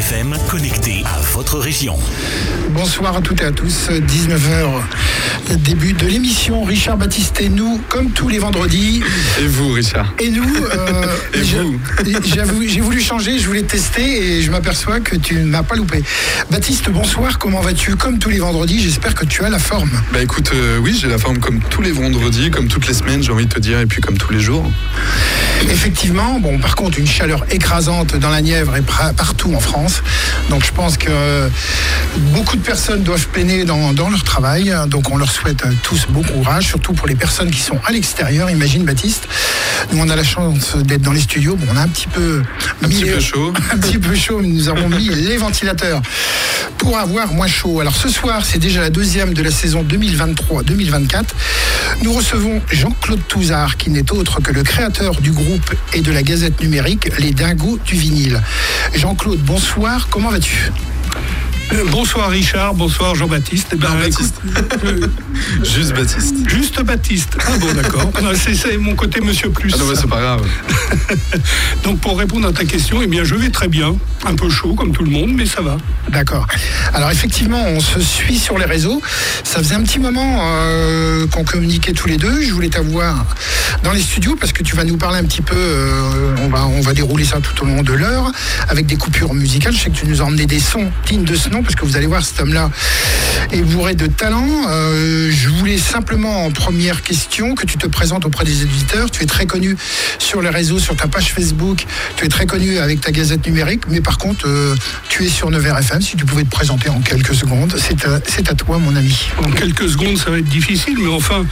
FM, connecté à votre région. Bonsoir à toutes et à tous, 19h, début de l'émission. Richard Baptiste et nous, comme tous les vendredis. Et vous, Richard? Et nous, et vous? J'ai voulu changer, je voulais tester et je m'aperçois que tu n'as pas loupé. Baptiste, bonsoir, comment vas-tu? Comme tous les vendredis, j'espère que tu as la forme. Bah écoute, oui, j'ai la forme comme tous les vendredis, comme toutes les semaines, j'ai envie de te dire, et puis comme tous les jours. Effectivement, bon, par contre, une chaleur écrasante dans la Nièvre et partout en France. Donc je pense que beaucoup de personnes doivent peiner dans leur travail. Donc on leur souhaite tous bon courage, surtout pour les personnes qui sont à l'extérieur. Imagine, Baptiste, nous on a la chance d'être dans les studios. Bon, on a un petit peu chaud. Un petit peu chaud, mais nous avons mis les ventilateurs pour avoir moins chaud. Alors ce soir, c'est déjà la deuxième de la saison 2023-2024. Nous recevons Jean-Claude Touzard, qui n'est autre que le créateur du groupe et de la gazette numérique Les Dingos du vinyle. Jean-Claude, bonsoir, comment vas-tu ? Bonsoir Richard, bonsoir Jean-Baptiste. Baptiste. Juste Baptiste. Juste Baptiste. Ah bon, d'accord. C'est mon côté Monsieur Plus. Ah non, mais c'est pas grave. Donc pour répondre à ta question, eh bien je vais très bien. Un peu chaud comme tout le monde, mais ça va. D'accord. Alors effectivement, on se suit sur les réseaux. Ça faisait un petit moment qu'on communiquait tous les deux. Je voulais t'avoir dans les studios parce que tu vas nous parler un petit peu. On va dérouler ça tout au long de l'heure avec des coupures musicales. Je sais que tu nous as emmené des sons dignes de ce nom, parce que vous allez voir, cet homme-là est bourré de talent. Je voulais simplement, en première question, que tu te présentes auprès des éditeurs. Tu es très connu sur les réseaux, sur ta page Facebook. Tu es très connu avec ta gazette numérique. Mais par contre, tu es sur Nevers FM. Si tu pouvais te présenter en quelques secondes, c'est à toi, mon ami. En quelques secondes, ça va être difficile, mais enfin,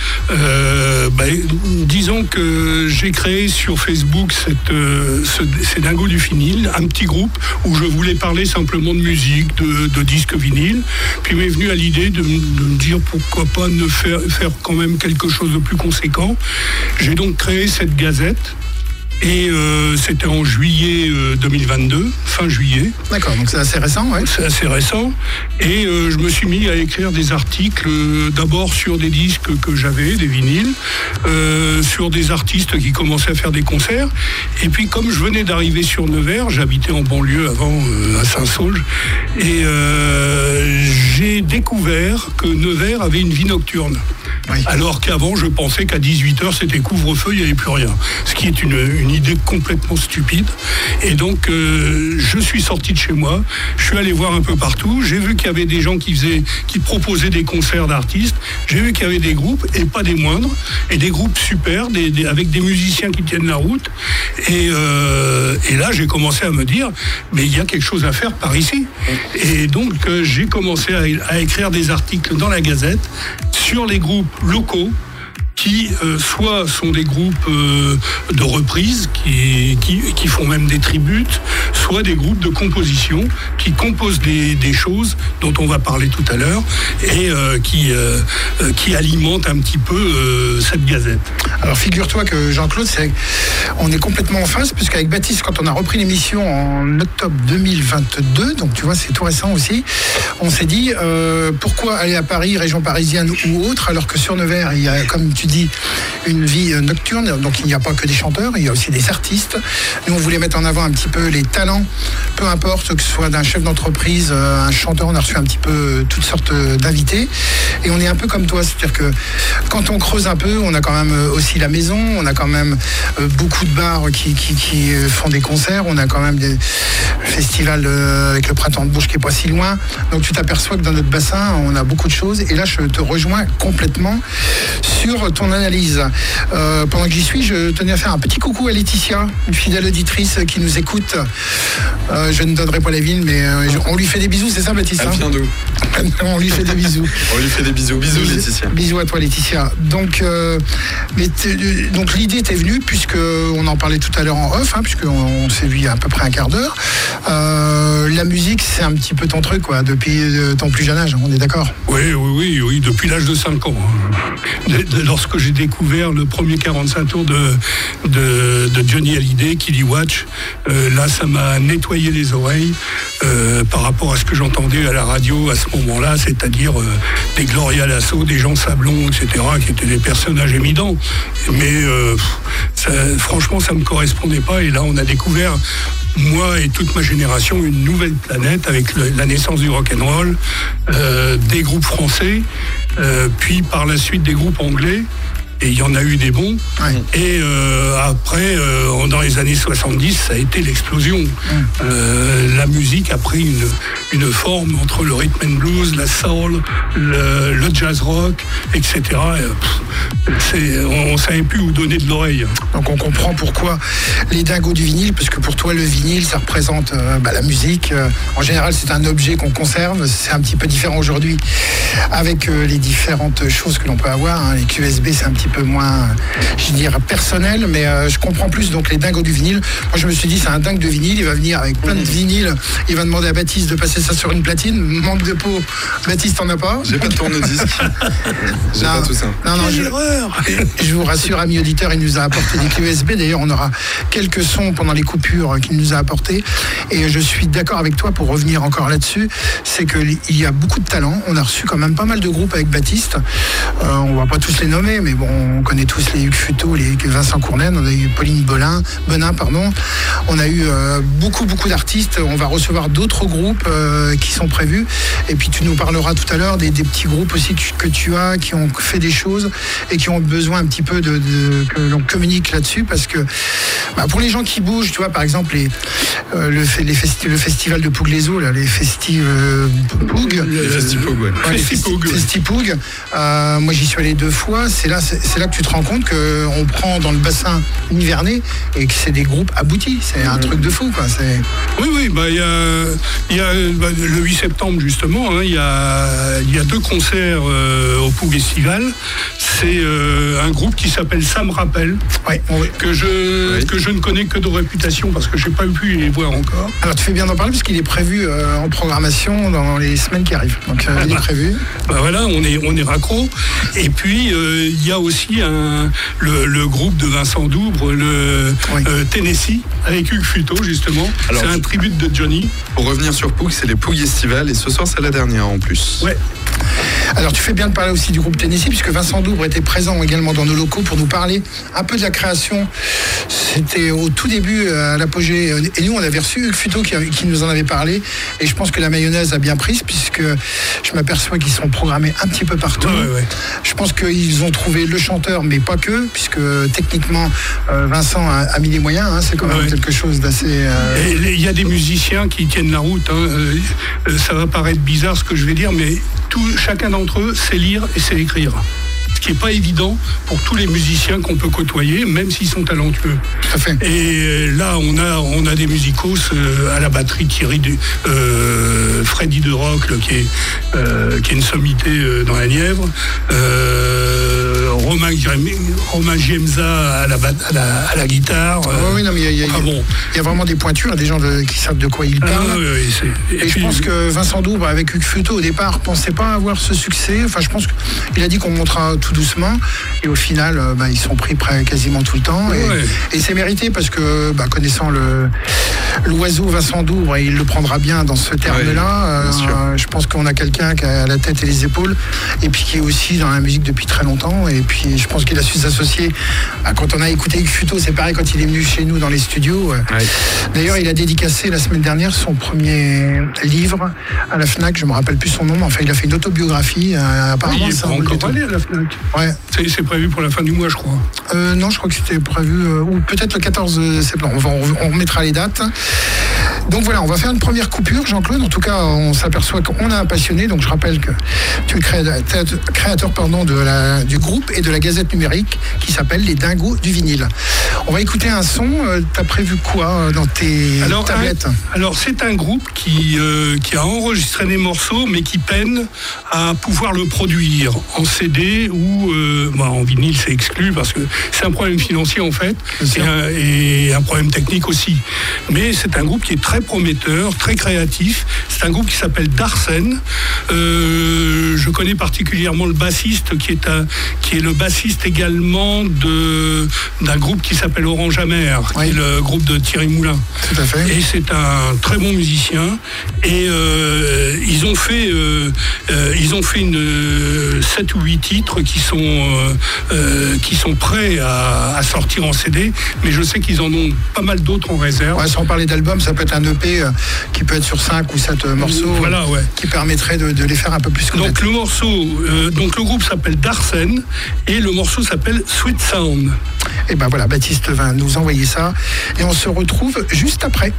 disons que j'ai créé sur Facebook ces Dingos du vinyle, un petit groupe où je voulais parler simplement de musique, de disques vinyle. Puis m'est venu à l'idée de me dire pourquoi pas ne faire quand même quelque chose de plus conséquent. J'ai donc créé cette gazette. Et c'était en juillet 2022, fin juillet. D'accord, donc c'est assez récent, ouais. C'est assez récent. Et je me suis mis à écrire des articles, d'abord sur des disques que j'avais, des vinyles, sur des artistes qui commençaient à faire des concerts. Et puis comme je venais d'arriver sur Nevers, j'habitais en banlieue avant, à Saint-Saulge, et j'ai découvert que Nevers avait une vie nocturne. Oui. Alors qu'avant, je pensais qu'à 18h, c'était couvre-feu, il n'y avait plus rien. Ce qui est une idée complètement stupide. Et donc, je suis sorti de chez moi, je suis allé voir un peu partout, j'ai vu qu'il y avait des gens qui proposaient des concerts d'artistes, j'ai vu qu'il y avait des groupes, et pas des moindres, et des groupes super, avec des musiciens qui tiennent la route. Et là, j'ai commencé à me dire, mais il y a quelque chose à faire par ici. Et donc, j'ai commencé à écrire des articles dans la Gazette sur les groupes locaux qui soit sont des groupes de reprise qui font même des tributes, soit des groupes de composition qui composent des choses dont on va parler tout à l'heure et qui alimentent un petit peu cette gazette. Alors figure-toi que Jean-Claude, on est complètement en face, puisqu'avec Baptiste, quand on a repris l'émission en octobre 2022, donc tu vois c'est tout récent aussi, on s'est dit pourquoi aller à Paris, région parisienne ou autre, alors que sur Nevers il y a, comme tu dis, une vie nocturne, donc il n'y a pas que des chanteurs, il y a aussi des artistes. Nous on voulait mettre en avant un petit peu les talents, peu importe que ce soit d'un chef d'entreprise, un chanteur, on a reçu un petit peu toutes sortes d'invités, et on est un peu comme toi, c'est-à-dire que quand on creuse un peu, on a quand même aussi la maison, on a quand même beaucoup de bars qui font des concerts, on a quand même des festivals avec le Printemps de Bourges qui est pas si loin, donc tu t'aperçois que dans notre bassin on a beaucoup de choses, et là je te rejoins complètement sur ton analyse. Pendant que j'y suis, je tenais à faire un petit coucou à Laetitia, une fidèle auditrice qui nous écoute. Je ne donnerai pas la ville, mais on lui fait des bisous, c'est ça Baptiste? Elle vient d'où? On lui fait des bisous. On lui fait des bisous. Bisous Laetitia. Bisous à toi Laetitia. Donc l'idée t'est venue, puisqu'on en parlait tout à l'heure en off, puisqu'on s'est vu il y a à peu près un quart d'heure. La musique, c'est un petit peu ton truc, quoi, depuis ton plus jeune âge, on est d'accord? Oui, depuis l'âge de 5 ans. Lorsque j'ai découvert le premier 45 tours de Johnny Hallyday, Killy Watch, là ça m'a nettoyé les oreilles par rapport à ce que j'entendais à la radio à ce moment-là, c'est-à-dire des Gloria Lasso, des Jean Sablon, etc., qui étaient des personnages éminents. Mais franchement, ça ne me correspondait pas, et là on a découvert moi et toute ma génération, une nouvelle planète avec la naissance du rock'n'roll, des groupes français, puis par la suite des groupes anglais. Et il y en a eu des bons. Ouais. Et après, dans les années 70, ça a été l'explosion. La musique a pris une forme entre le rhythm and blues, la soul, le jazz rock, etc. On ne savait plus où donner de l'oreille. Donc on comprend pourquoi les dingos du vinyle, parce que pour toi le vinyle ça représente la musique. En général c'est un objet qu'on conserve, c'est un petit peu différent aujourd'hui avec les différentes choses que l'on peut avoir. Hein. Les clés USB c'est un petit peu moins, je dirais, personnel, mais je comprends plus donc les dingos du vinyle. Moi je me suis dit c'est un dingue de vinyle, il va venir avec plein de vinyles, il va demander à Baptiste de passer ça sur une platine. Manque de peau, Baptiste t'en as pas? J'ai pas de tourne-disque. J'ai pas tout ça. Non, je vous rassure, amis auditeurs, il nous a apporté des clés USB. D'ailleurs, on aura quelques sons pendant les coupures qu'il nous a apportés. Et je suis d'accord avec toi pour revenir encore là-dessus. C'est qu'il y a beaucoup de talent. On a reçu quand même pas mal de groupes avec Baptiste. On va pas tous les nommer, mais bon, on connaît tous les Hugues Futeau, les Vincent Cournen. On a eu Pauline Benin. On a eu beaucoup d'artistes. On va recevoir d'autres groupes qui sont prévus. Et puis tu nous parleras tout à l'heure des petits groupes aussi que tu as, qui ont fait des choses et qui ont besoin un petit peu que l'on communique là-dessus, parce que pour les gens qui bougent, tu vois, par exemple le festival de Pouglézo, les Festipoug, moi j'y suis allé 2 fois. C'est là que tu te rends compte qu'on prend dans le bassin nivernais et que c'est des groupes aboutis. C'est un truc de fou, quoi. Oui, il y a le 8 septembre justement, hein, il y a 2 concerts au Poug Festival. C'est un groupe qui s'appelle Ça me rappelle, que je ne connais que de réputation parce que je n'ai pas pu les voir encore. Alors tu fais bien d'en parler parce qu'il est prévu en programmation dans les semaines qui arrivent. Donc il est prévu. Voilà, on est raccro. Et puis il y a aussi le groupe de Vincent Doubre, Tennessee, avec Hugues Futeau justement. Alors, c'est un tribute de Johnny. Pour revenir sur Poug, c'est les Poug Festival et ce soir c'est la dernière en plus. Ouais. Alors tu fais bien de parler aussi du groupe Tennessee, puisque Vincent Doubre était présent également dans nos locaux pour nous parler un peu de la création. C'était au tout début, à l'apogée, et nous on avait reçu Hugues Futeau qui nous en avait parlé, et je pense que la mayonnaise a bien prise, puisque je m'aperçois qu'ils sont programmés un petit peu partout. Ouais. Je pense qu'ils ont trouvé le chanteur, mais pas que, puisque techniquement Vincent a mis les moyens, hein, c'est quand même quelque chose d'assez... Il y a des musiciens qui tiennent la route, hein. Ça va paraître bizarre ce que je vais dire, mais chacun d'entre eux sait lire et sait écrire. Ce qui n'est pas évident pour tous les musiciens qu'on peut côtoyer, même s'ils sont talentueux. Tout à fait. Et là, on a des musicos à la batterie, Freddy de Rock, qui est une sommité dans la Nièvre, Romain Giemza à la guitare. Il y a vraiment des pointures, des gens qui savent de quoi ils parlent. Et puis, je pense que Vincent Doubre, avec Hugues Futeau, au départ, ne pensait pas avoir ce succès. Enfin, je pense qu'il a dit qu'on montera tout doucement. Et au final, ils sont pris quasiment tout le temps. Et c'est mérité parce que, connaissant l'oiseau Vincent Doubre, et il le prendra bien dans ce terme-là. Je pense qu'on a quelqu'un qui a la tête et les épaules, et puis qui est aussi dans la musique depuis très longtemps. Et puis, je pense qu'il a su s'associer. Quand on a écouté Hugues Futeau, c'est pareil quand il est venu chez nous dans les studios. D'ailleurs, il a dédicacé la semaine dernière son premier livre à la Fnac. Je me rappelle plus son nom, mais enfin, il a fait une autobiographie. Apparemment, il est pas encore allé à la Fnac. Ouais. C'est prévu pour la fin du mois, je crois. Non, je crois que c'était prévu, ou peut-être le 14 septembre. On remettra les dates. Donc voilà, on va faire une première coupure, Jean-Claude. En tout cas, on s'aperçoit qu'on a un passionné. Donc je rappelle que tu es créateur du groupe et de la gazette numérique qui s'appelle Les Dingos du vinyle. On va écouter un son. T'as prévu quoi dans tes tablettes? Alors c'est un groupe qui a enregistré des morceaux, mais qui peine à pouvoir le produire en CD ou en vinyle, c'est exclu parce que c'est un problème financier en fait et un problème technique aussi. Mais c'est un groupe qui est très très prometteur, très créatif. C'est un groupe qui s'appelle Darsen. Je connais particulièrement le bassiste qui est le bassiste également d'un groupe qui s'appelle Orange Amer, qui est le groupe de Thierry Moulin. Tout à fait. Et c'est un très bon musicien. Et ils ont fait 7 ou 8 titres qui sont prêts à sortir en CD, mais je sais qu'ils en ont pas mal d'autres en réserve. Ouais, sans parler d'album, ça peut être un EP qui peut être sur 5 ou 7 morceaux, voilà, ouais, qui permettrait de les faire un peu plus connaître. Donc le morceau, le groupe s'appelle Darsen et le morceau s'appelle Sweet Sound. Et ben voilà, Baptiste va nous envoyer ça et on se retrouve juste après.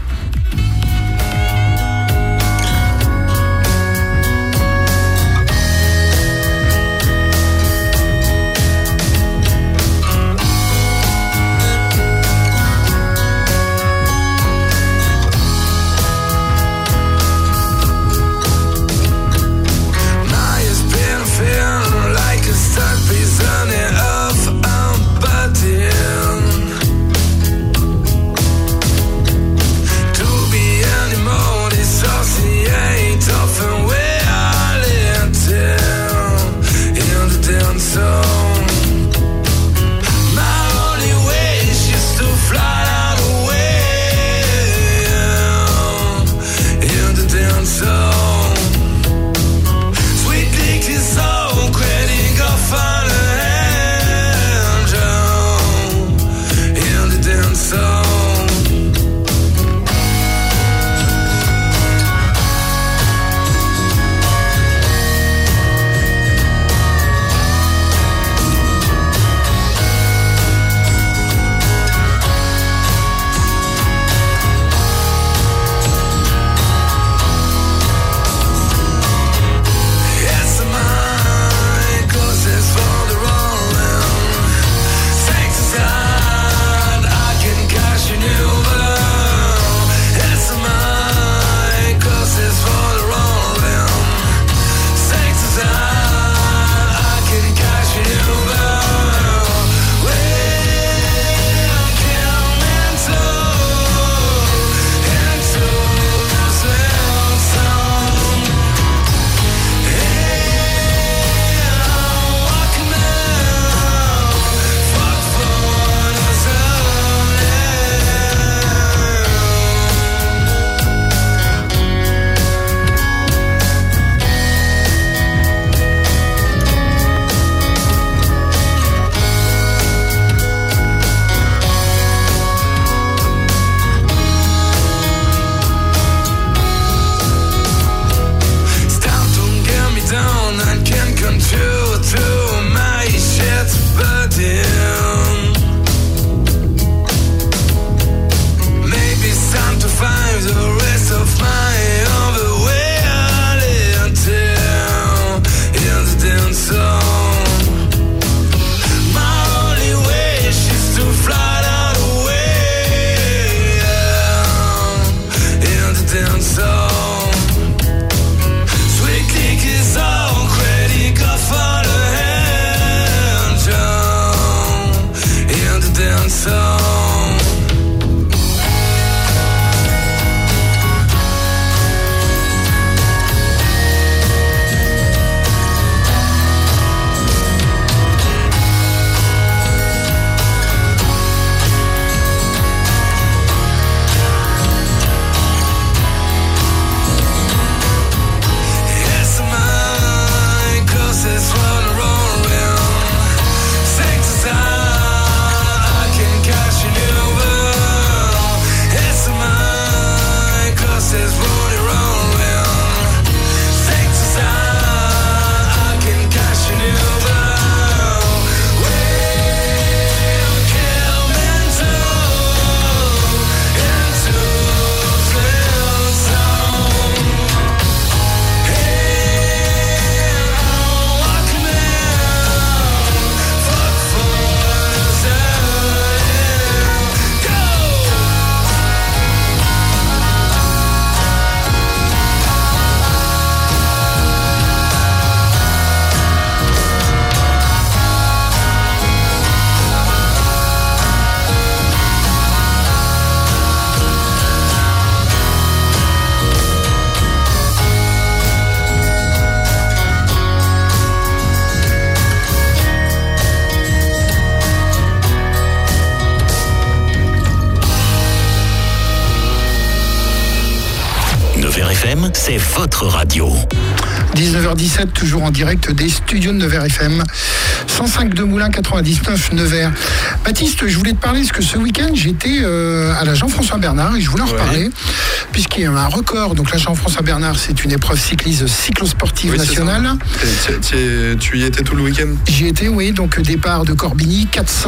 Nevers FM, c'est votre radio. 19h17, toujours en direct des studios de Nevers FM. 105 de Moulins, 99 Nevers. Baptiste, je voulais te parler parce que ce week-end, j'étais à la Jean-François Bernard et je voulais en reparler puisqu'il y a un record. Donc la Jean-François Bernard, c'est une épreuve cyclosportive nationale. Tu y étais tout le week-end? J'y étais, oui. Donc départ de Corbigny,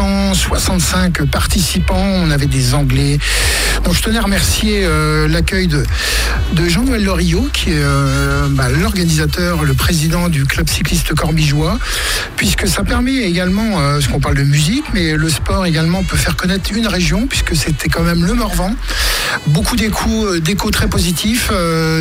465 participants. On avait des Anglais. Donc je tenais à remercier l'accueil de Jean-Noël Loriot, qui est l'organisateur, le président du club cycliste corbigeois, puisque ça permet également, parce qu'on parle de musique, mais le sport également peut faire connaître une région, puisque c'était quand même le Morvan. Beaucoup d'échos très positifs,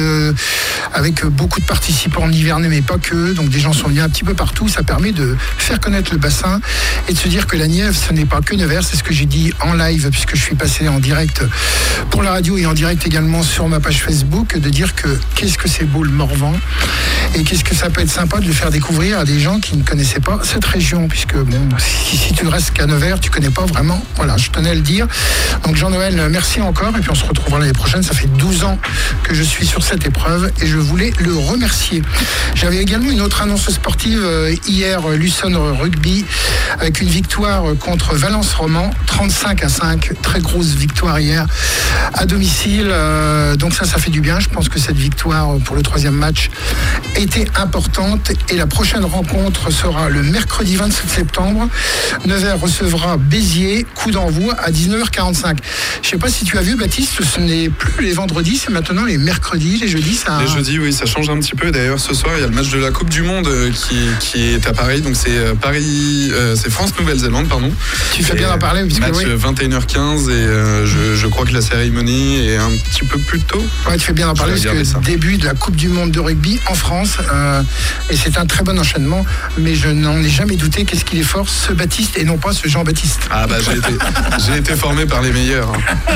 avec beaucoup de participants nivernais, mais pas que. Donc des gens sont venus un petit peu partout. Ça permet de faire connaître le bassin et de se dire que la Nièvre, ce n'est pas que Nevers. C'est ce que j'ai dit en live, puisque je suis passé en direct pour la radio et en direct également sur ma page Facebook, de dire que qu'est-ce que c'est beau le Morvan et qu'est-ce que ça peut être sympa de le faire découvrir à des gens qui ne connaissaient pas cette région, puisque si tu ne restes qu'à Nevers, tu ne connais pas vraiment. Voilà, je tenais à le dire. Donc Jean-Noël, merci encore et puis on se retrouvera l'année prochaine. Ça fait 12 ans que je suis sur cette épreuve et je voulais le remercier. J'avais également une autre annonce sportive hier, Luçon Rugby, avec une victoire contre Valence Roman, 35-5, très grosse victoire hier à domicile. Donc ça fait du bien. Je pense que cette victoire pour le 3e match était importante et la prochaine rencontre sera le mercredi 27 septembre. Nevers recevra Béziers, coup d'envoi à 19h45. Je ne sais pas si tu as vu, Baptiste, ce n'est plus les vendredis, c'est maintenant les mercredis, les jeudis. Les jeudis, oui, ça change un petit peu. D'ailleurs, ce soir, il y a le match de la Coupe du Monde qui est à Paris. Donc c'est c'est France-Nouvelle-Zélande, pardon. Tu fais bien d'en parler. Match 21h15 et je crois que la cérémonie est un petit peu plus tôt. Ouais, tu fais bien d'en parler parce que c'est le début de la Coupe du Monde de rugby en France et c'est un très bon enchaînement, mais je n'en ai jamais douté. Qu'est-ce qu'il est fort, ce Baptiste, et non pas ce Jean-Baptiste. Ah bah j'ai été formé par les meilleurs.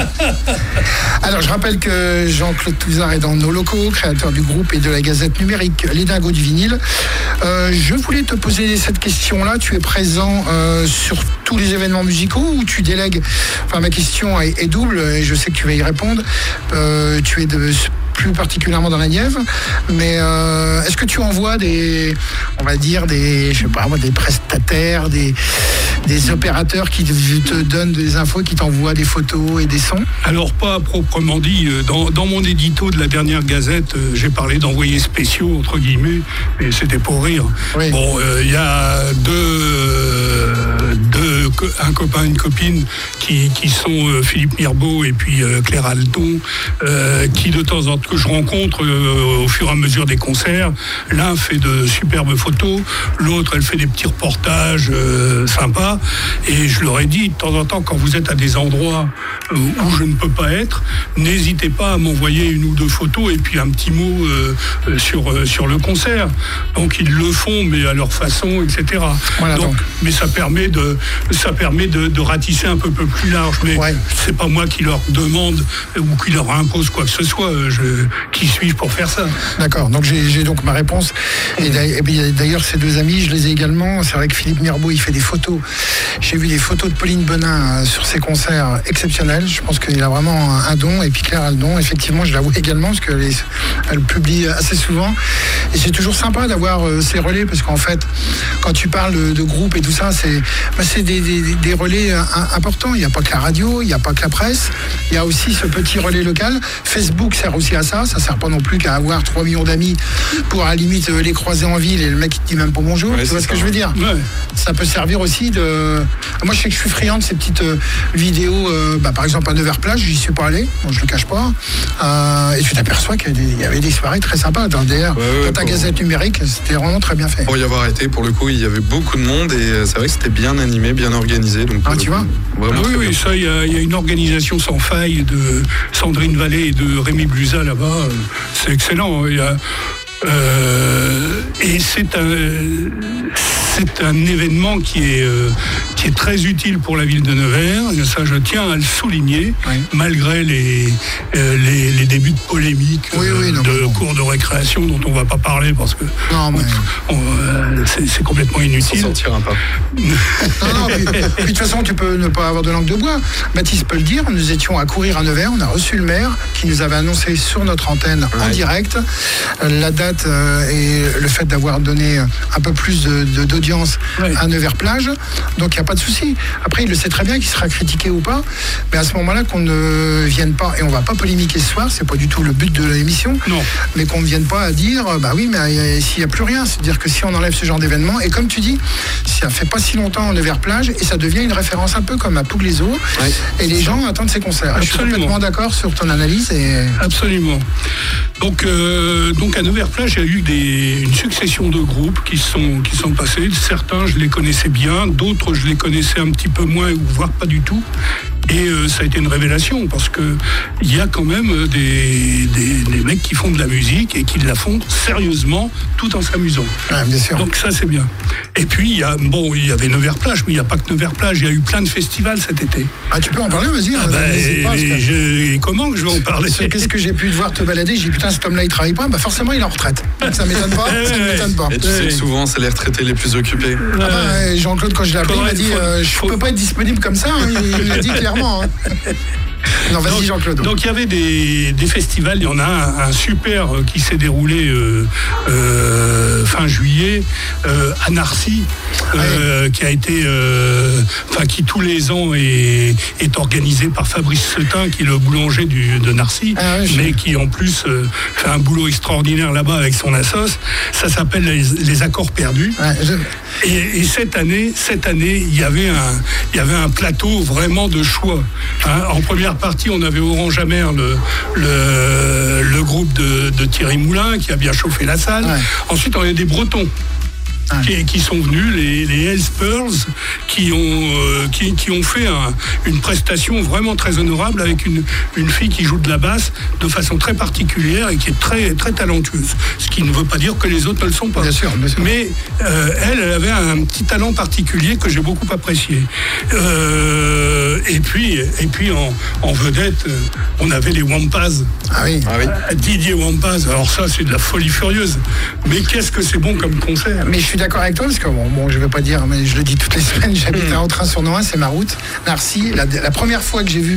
Alors je rappelle que Jean-Claude Touzard est dans nos locaux, créateur du groupe et de la Gazette numérique Les Dingos du vinyle. Je voulais te poser cette question-là. Tu es présent sur tous les événements musicaux ou tu délègues? Enfin, ma question est double et je sais que tu vas y répondre. Tu es plus particulièrement dans la Nièvre, mais est-ce que tu envoies des prestataires, des opérateurs qui te donnent des infos, qui t'envoient des photos et des sons? Alors pas proprement dit. Dans mon édito de la dernière Gazette, j'ai parlé d'envoyés spéciaux, entre guillemets, mais c'était pour rire. Oui. Bon, il y a un copain, une copine qui sont Philippe Mirbeau et puis Claire Aldon, qui de temps en temps que je rencontre au fur et à mesure des concerts. L'un fait de superbes photos, l'autre elle fait des petits reportages sympas, et je leur ai dit de temps en temps, quand vous êtes à des endroits où je ne peux pas être, n'hésitez pas à m'envoyer une ou deux photos et puis un petit mot sur le concert. Donc ils le font, mais à leur façon, etc. Voilà, donc, mais ça permet de ratisser un peu plus large, mais c'est pas moi qui leur demande ou qui leur impose quoi que ce soit. Qui suis-je pour faire ça? D'accord, donc j'ai donc ma réponse. Et d'ailleurs, ces deux amis, je les ai également. C'est vrai que Philippe Mirbeau, il fait des photos. J'ai vu des photos de Pauline Benin sur ses concerts exceptionnels. Je pense qu'il a vraiment un don. Et puis Claire Aldon, effectivement, je l'avoue également, parce qu'elle publie assez souvent. Et c'est toujours sympa d'avoir ces relais, parce qu'en fait, quand tu parles de groupe et tout ça, c'est des relais importants. Il n'y a pas que la radio, il n'y a pas que la presse. Il y a aussi ce petit relais local. Facebook sert aussi à ça. Ça ne sert pas non plus qu'à avoir 3 millions d'amis pour à la limite les croiser en ville et le mec il te dit même pas bonjour. Tu vois ce que je veux dire? Ça peut servir aussi de... Moi je sais que je suis friand de ces petites vidéos, par exemple à Nevers-Plage, j'y suis pas allé, je le cache pas, et tu t'aperçois qu'il y avait des soirées très sympas dans ta Gazette numérique, c'était vraiment très bien fait. Pour y avoir été, pour le coup, il y avait beaucoup de monde et c'est vrai que c'était bien animé, bien organisé. Donc tu vois? Oui, ça, il y a une organisation sans faille de Sandrine Vallée et de Rémi Blusa là-bas, c'est excellent. Et c'est un événement qui est qui est très utile pour la ville de Nevers. Et ça, je tiens à le souligner, malgré les débuts de polémique de cours de récréation dont on ne va pas parler parce que c'est complètement inutile. On s'en sortira pas. Puis de toute façon, tu peux ne pas avoir de langue de bois. Baptiste peut le dire, nous étions à courir à Nevers, on a reçu le maire qui nous avait annoncé sur notre antenne en direct la date et le fait d'avoir donné un peu plus d'audience à Nevers-Plage. Donc il n'y a pas de souci. Après, il le sait très bien qu'il sera critiqué ou pas, mais à ce moment-là, qu'on ne vienne pas, et on ne va pas polémiquer ce soir, c'est pas du tout le but de l'émission, mais qu'on ne vienne pas à dire, bah oui, mais s'il n'y a plus rien, c'est-à-dire que si on enlève ce genre d'événement, et comme tu dis, ça fait pas si longtemps Nevers-Plage, et ça devient une référence un peu comme à Pouglézo, et les gens attendent ces concerts. Je suis complètement d'accord sur ton analyse. Absolument. Donc à Nevers-Plage, il y a eu une succession de groupes qui sont passés. Certains, je les connaissais bien, d'autres, je les connaissais un petit peu moins, voire pas du tout. Et ça a été une révélation parce que il y a quand même des mecs qui font de la musique et qui la font sérieusement tout en s'amusant. Bien sûr. Donc ça c'est bien. Et puis il y avait Nevers-Plage, mais il n'y a pas que Nevers-Plage, il y a eu plein de festivals cet été. Tu peux en parler, vas-y. Comment que je vais en parler? Qu'est-ce que j'ai pu te voir te balader? J'ai dit putain, cet homme-là il travaille pas, forcément il est en retraite. Donc ça m'étonne pas. Et tu sais que souvent c'est les retraités les plus occupés. Jean-Claude, quand je l'ai appelé, il m'a dit je peux pas être disponible comme ça. Il l'a dit clairement. Non, vas-y Jean-Claude. Donc il y avait des festivals, il y en a un super qui s'est déroulé fin juillet à Narcy, qui a été, qui tous les ans est organisé par Fabrice Setin, qui est le boulanger de Narcy, mais qui en plus fait un boulot extraordinaire là-bas avec son assos. Ça s'appelle les Accords perdus. Et cette année, il y avait un plateau vraiment de choix. En première partie, on avait Orange Amer, le groupe de Thierry Moulin, qui a bien chauffé la salle. Ensuite, on avait des Bretons. Qui sont venus, les Hells Pearls, qui ont fait une prestation vraiment très honorable avec une fille qui joue de la basse de façon très particulière et qui est très, très talentueuse. Ce qui ne veut pas dire que les autres ne le sont pas. Bien sûr. Mais elle avait un petit talent particulier que j'ai beaucoup apprécié. Et puis en vedette, on avait les Wampas. Didier Wampas. Alors ça, c'est de la folie furieuse. Mais qu'est-ce que c'est bon comme concert. Mais je suis d'accord avec toi, parce que je vais pas dire, mais je le dis toutes les semaines, j'habite à Entrain sur Nohain, c'est ma route. Narcy, la première fois que j'ai vu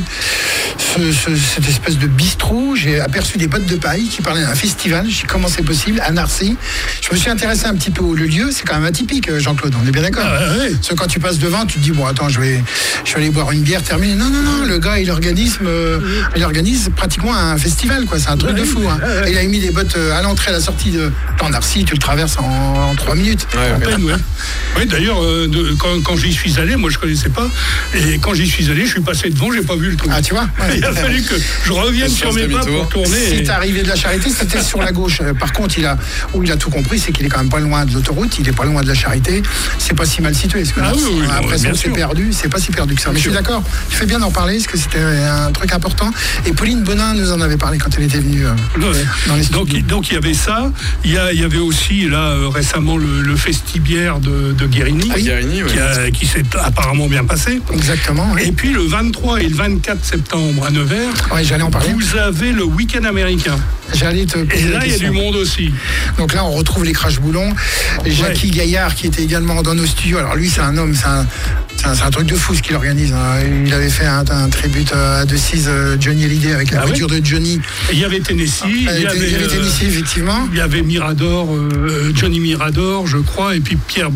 cette espèce de bistrot, j'ai aperçu des bottes de paille qui parlaient d'un festival. J'ai dit comment c'est possible à Narcy. Je me suis intéressé un petit peu au lieu, c'est quand même atypique, Jean-Claude, on est bien d'accord. Parce que quand tu passes devant, tu te dis bon attends, je vais aller boire une bière, terminer. Non, le gars il organise pratiquement un festival, quoi. C'est un truc de fou. Et il a mis des bottes à l'entrée, à la sortie de Narcy, tu le traverses en 3 minutes. Oui, d'ailleurs, quand j'y suis allé, moi je connaissais pas, et quand j'y suis allé, je suis passé devant, j'ai pas vu le truc. Tu vois. Il a fallu que je revienne sur mes pas pour tourner. Si t'es arrivé de la Charité, c'était sur la gauche. Par contre, où il a tout compris, c'est qu'il est quand même pas loin de l'autoroute, il est pas loin de la Charité. C'est pas si mal situé. Parce que on a l'impression que c'est perdu, c'est pas si perdu que ça. Mais je suis d'accord. Tu fais bien d'en parler, parce que c'était un truc important. Et Pauline Bonin nous en avait parlé quand elle était venue dans les studios. Donc il y avait ça. Il y avait aussi là récemment le Festibière de Guérini, qui s'est apparemment bien passé. Exactement. Et puis le 23 et le 24 septembre à Nevers, j'allais en parler. Vous avez le week-end américain. J'allais te poser et là, il y a du monde aussi. Donc là, on retrouve les Crash Boulons. Jackie Gaillard, qui était également dans nos studios. Alors lui, c'est un homme, c'est un truc de fou ce qu'il organise. Il avait fait un tribute à De Johnny Hallyday avec la voiture de Johnny. Et il y avait Tennessee. Il y avait Tennessee, effectivement. Il y avait Mirador, Johnny Mirador, je crois, et puis Pierre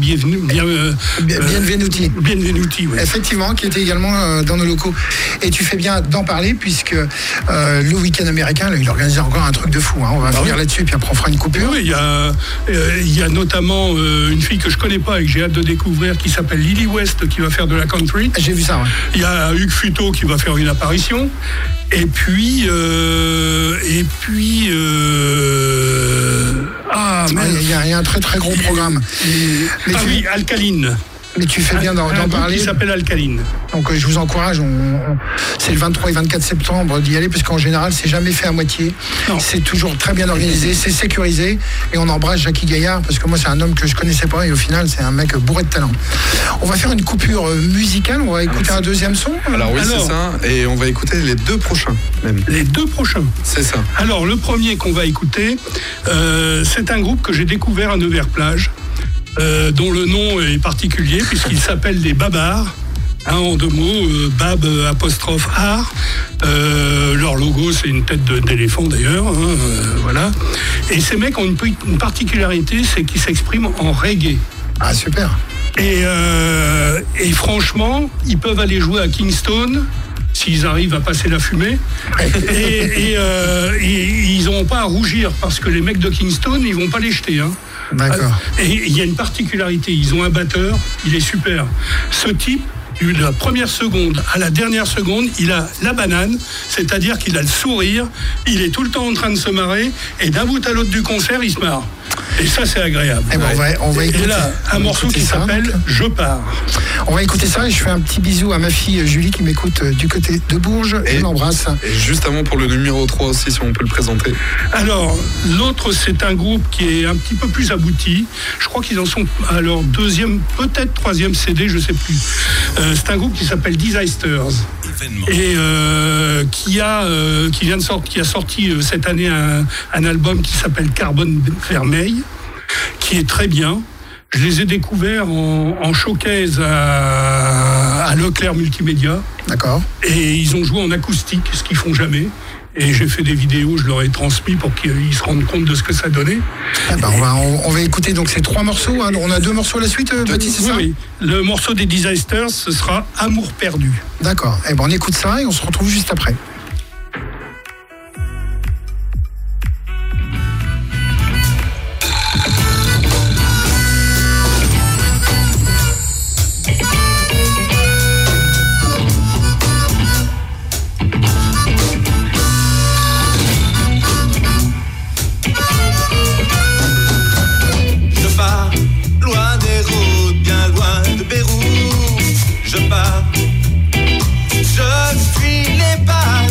Bienvenuti. Bienvenuti, oui. Effectivement, qui était également dans nos locaux. Et tu fais bien d'en parler, puisque le week-end américain, là, il organisait encore un truc de fou. On va finir là-dessus, puis après on fera une coupure. Oui, il y a notamment une fille que je connais pas et que j'ai hâte de découvrir, qui s'appelle Lily West, qui va faire de la country. J'ai vu ça, ouais. Il y a Hugues Futeau qui va faire une apparition. Et puis... il y a un très très gros programme. Alcaline. Mais tu fais bien d'en parler. Qui s'appelle Alkaline. Donc je vous encourage, c'est le 23 et 24 septembre d'y aller, parce qu'en général, c'est jamais fait à moitié. Non. C'est toujours très bien organisé, c'est sécurisé. Et on embrasse Jackie Gaillard, parce que moi, c'est un homme que je connaissais pas, et au final, c'est un mec bourré de talent. On va faire une coupure musicale, on va écouter un deuxième son. Alors oui, c'est ça, et on va écouter les 2 prochains, même. Les 2 prochains. C'est ça. Alors, le premier qu'on va écouter, c'est un groupe que j'ai découvert à Nevers-Plage, dont le nom est particulier, puisqu'il s'appelle les Babards. En 2 mots, Bab apostrophe art. Leur logo, c'est une tête d'éléphant d'ailleurs. Voilà. Et ces mecs ont une particularité, c'est qu'ils s'expriment en reggae. Ah, super. Et franchement, ils peuvent aller jouer à Kingston s'ils arrivent à passer la fumée. Et ils n'auront pas à rougir, parce que les mecs de Kingston, ils vont pas les jeter. D'accord. Et il y a une particularité, ils ont un batteur, il est super. Ce type, de la première seconde à la dernière seconde, il a la banane, c'est-à-dire qu'il a le sourire, il est tout le temps en train de se marrer, et d'un bout à l'autre du concert, il se marre. Et ça, c'est agréable. Eh ben, on va écouter. Et là, un morceau qui s'appelle « Je pars ». On va écouter ça, et je fais un petit bisou à ma fille Julie qui m'écoute du côté de Bourges, et je l'embrasse. Et juste avant, pour le numéro 3 aussi, si on peut le présenter. Alors, l'autre, c'est un groupe qui est un petit peu plus abouti. Je crois qu'ils en sont à leur 2e, peut-être 3e CD, je ne sais plus. C'est un groupe qui s'appelle Disasters. Et qui a sorti cette année un album qui s'appelle Carbone Vermeil, qui est très bien. Je les ai découverts en showcase à Leclerc Multimédia. D'accord. Et ils ont joué en acoustique, ce qu'ils font jamais. Et j'ai fait des vidéos, je leur ai transmis pour qu'ils se rendent compte de ce que ça donnait. Ah bah on va écouter donc ces 3 morceaux. On a 2 morceaux à la suite, Baptiste, c'est ça ? Oui. Le morceau des Disasters, ce sera Amour perdu. D'accord. Eh ben on écoute ça et on se retrouve juste après. Je pars, je fuis les pages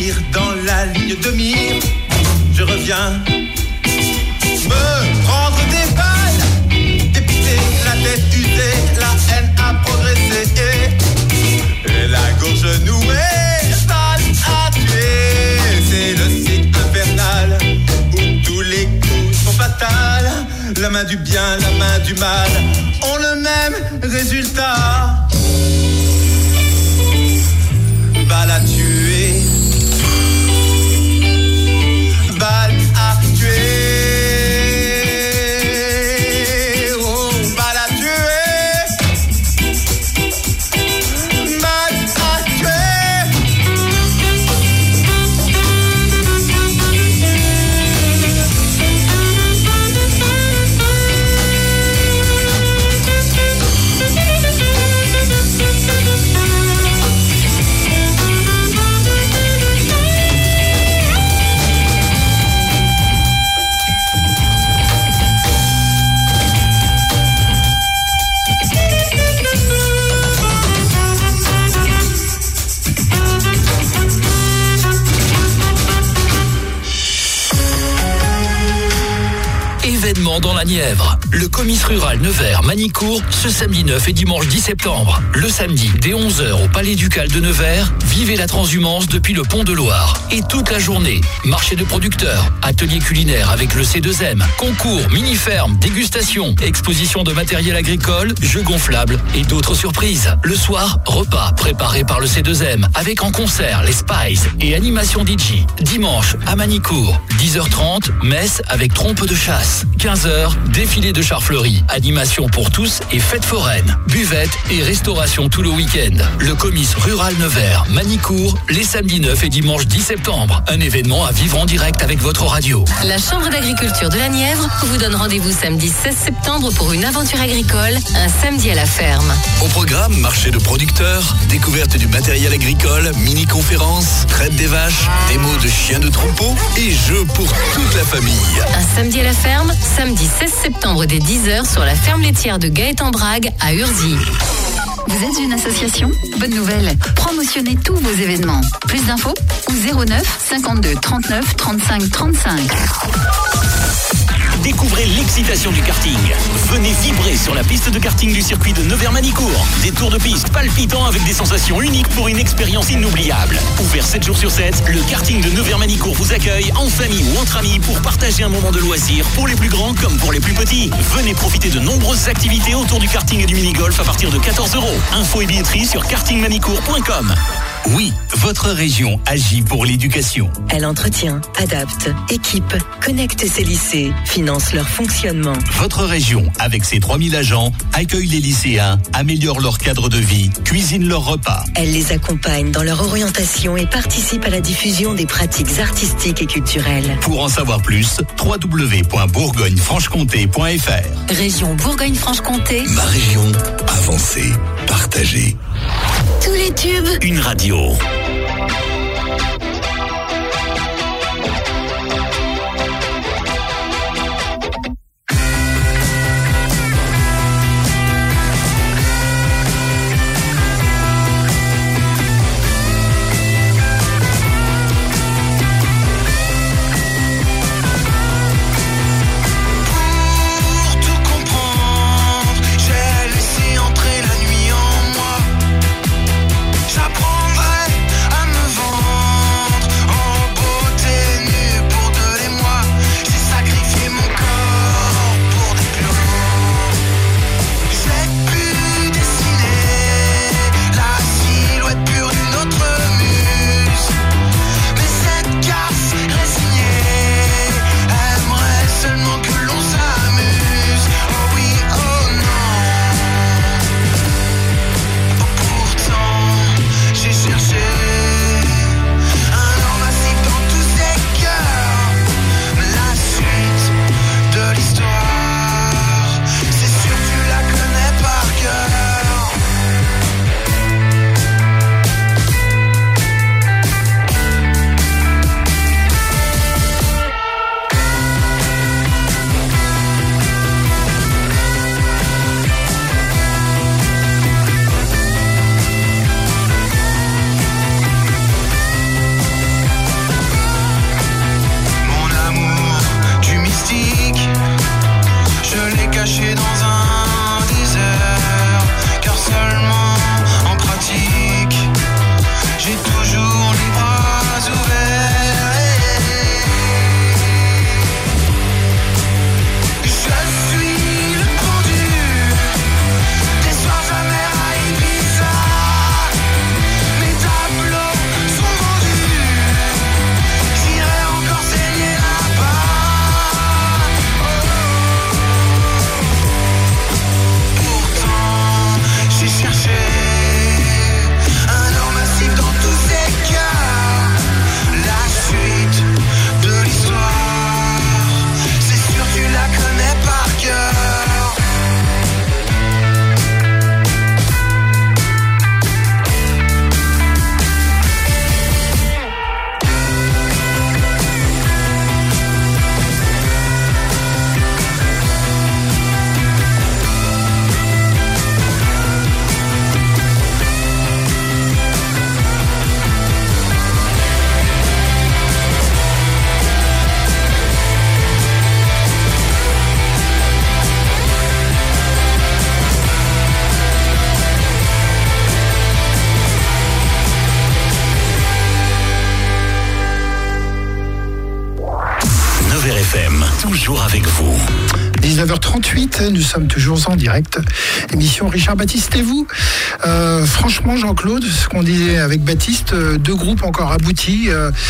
tir dans la ligne de mire. Je reviens me prendre des balles, dépiter la tête usée, la haine a progressé et la gorge nouée, balle à tuer. C'est le cycle infernal où tous les coups sont fatals. La main du bien, la main du mal ont le même résultat. Balle à tuer, balle à tuer. Dans la Nièvre, le comice rural Nevers-Manicourt ce samedi 9 et dimanche 10 septembre. Le samedi, dès 11h au Palais Ducal de Nevers, vivez la transhumance depuis le Pont de Loire. Et toute la journée, marché de producteurs, atelier culinaire avec le C2M, concours, mini-ferme, dégustation, exposition de matériel agricole, jeux gonflables et d'autres surprises. Le soir, repas préparé par le C2M avec en concert les Spice et animation DJ. Dimanche, à Manicourt, 10h30, messe avec trompe de chasse. 15h, défilé de chars fleuris, animation pour tous et fête foraine, buvette et restauration tout le week-end. Le comice rural Nevers, Manicourt, les samedis 9 et dimanche 10 septembre. Un événement à vivre en direct avec votre radio. La Chambre d'agriculture de la Nièvre vous donne rendez-vous samedi 16 septembre pour une aventure agricole, un samedi à la ferme. Au programme, marché de producteurs, découverte du matériel agricole, mini-conférences, traite des vaches, démo de chiens de troupeau et jeux pour toute la famille. Un samedi à la ferme, samedi 16 septembre dès 10h sur la ferme laitière de Gaëtan-Brague à Urzy. Vous êtes une association ? Bonne nouvelle, promotionnez tous vos événements. Plus d'infos au 09 52 39 35 35. Découvrez l'excitation du karting. Venez vibrer sur la piste de karting du circuit de Nevers-Manicourt. Des tours de piste palpitants avec des sensations uniques pour une expérience inoubliable. Ouvert 7 jours sur 7, le karting de Nevers-Manicourt vous accueille en famille ou entre amis pour partager un moment de loisir pour les plus grands comme pour les plus petits. Venez profiter de nombreuses activités autour du karting et du mini-golf à partir de 14 €. Infos et billetterie sur kartingmanicourt.com. Oui, votre région agit pour l'éducation. Elle entretient, adapte, équipe, connecte ses lycées, finance leur fonctionnement. Votre région, avec ses 3000 agents, accueille les lycéens, améliore leur cadre de vie, cuisine leurs repas. Elle les accompagne dans leur orientation et participe à la diffusion des pratiques artistiques et culturelles. Pour en savoir plus, www.bourgogne-franche-comté.fr. Région Bourgogne-Franche-Comté. Ma région, avancée, partagée. Tous les tubes. Une radio. J'apprendrai à me vendre. toujours avec vous. 19h38, nous sommes toujours en direct. Émission Richard Baptiste et vous. Franchement, Jean-Claude, ce qu'on disait avec Baptiste, deux groupes encore aboutis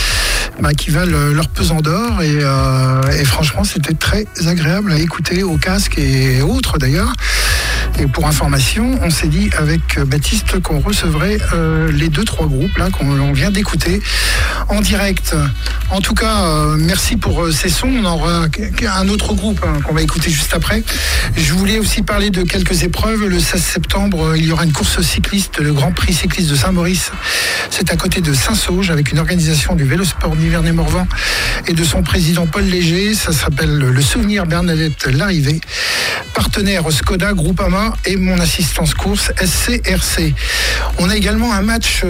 qui valent leur pesant d'or. Et franchement, c'était très agréable à écouter au casque et autres d'ailleurs. Et pour information, on s'est dit avec Baptiste qu'on recevrait les 2-3 groupes là qu'on vient d'écouter en direct. En tout cas, merci pour ces sons. On aura un autre groupe qu'on va écouter juste après. Je voulais aussi parler de quelques épreuves. Le 16 septembre, il y aura une course cycliste, le Grand Prix cycliste de Saint-Maurice. C'est à côté de Saint-Sauge, avec une organisation du Vélosport Nivernais-Morvan et de son président Paul Léger. Ça s'appelle le Souvenir Bernadette Larrivée. Partenaire Skoda, Groupama et mon assistance course SCRC. On a également un match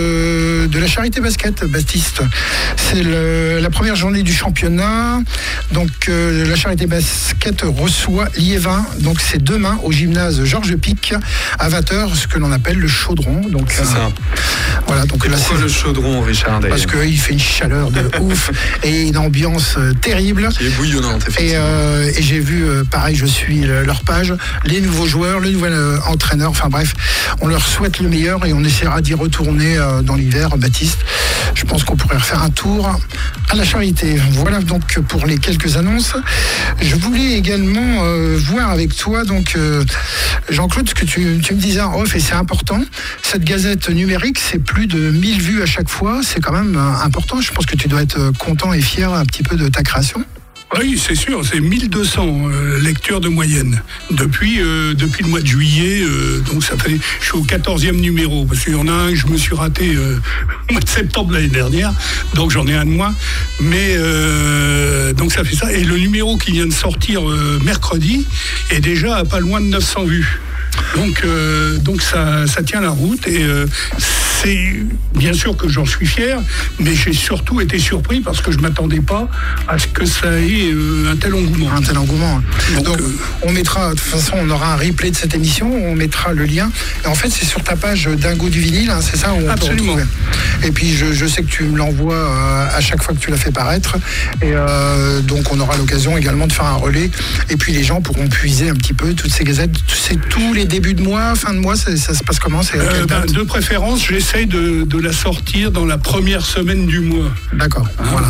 de la Charité Basket, Baptiste. C'est la première journée du championnat. Donc la Charité Basket reçoit Liévin. Donc c'est demain au gymnase Georges Pic à 20h, ce que l'on appelle le chaudron. Donc c'est ça. Voilà. Donc et là, pourquoi le chaudron, Richard? Parce qu'il fait une chaleur de ouf et une ambiance terrible. Qui est bouillonnante, effectivement. Et j'ai vu, pareil, je suis leur page, les nouveaux joueurs, le nouvel entraîneur. Enfin bref, on leur souhaite le meilleur et on essaiera d'y retourner dans l'hiver, Baptiste. Je pense qu'on pourrait refaire un tour à la Charité. Voilà donc pour les quelques annonces. Je voulais également voir avec toi, donc Jean-Claude, ce que tu me disais en off, et c'est important, cette gazette numérique, c'est plus de 1000 vues à chaque fois, c'est quand même important. Je pense que tu dois être content et fier un petit peu de ta création. Oui, c'est sûr, c'est 1200 lectures de moyenne depuis le mois de juillet. Donc ça fait, je suis au 14e numéro, parce qu'il y en a un que je me suis raté au mois de septembre l'année dernière, donc j'en ai un de moins. Mais donc ça fait ça. Et le numéro qui vient de sortir mercredi est déjà à pas loin de 900 vues. Donc ça tient la route et c'est bien sûr que j'en suis fier, mais j'ai surtout été surpris parce que je m'attendais pas à ce que ça ait un tel engouement. Un tel engouement. Donc on mettra, de toute façon, on aura un replay de cette émission, on mettra le lien. Et en fait, c'est sur ta page Dingo du vinyle, hein, c'est ça où on Absolument. peut retrouver. Et puis je sais que tu me l'envoies à chaque fois que tu l'as fait paraître. Et donc on aura l'occasion également de faire un relais. Et puis les gens pourront puiser un petit peu toutes ces gazettes. C'est tous les débuts de mois, fin de mois, ça se passe comment? C'est de préférence, j'essaye de la sortir dans la première semaine du mois. D'accord. Voilà.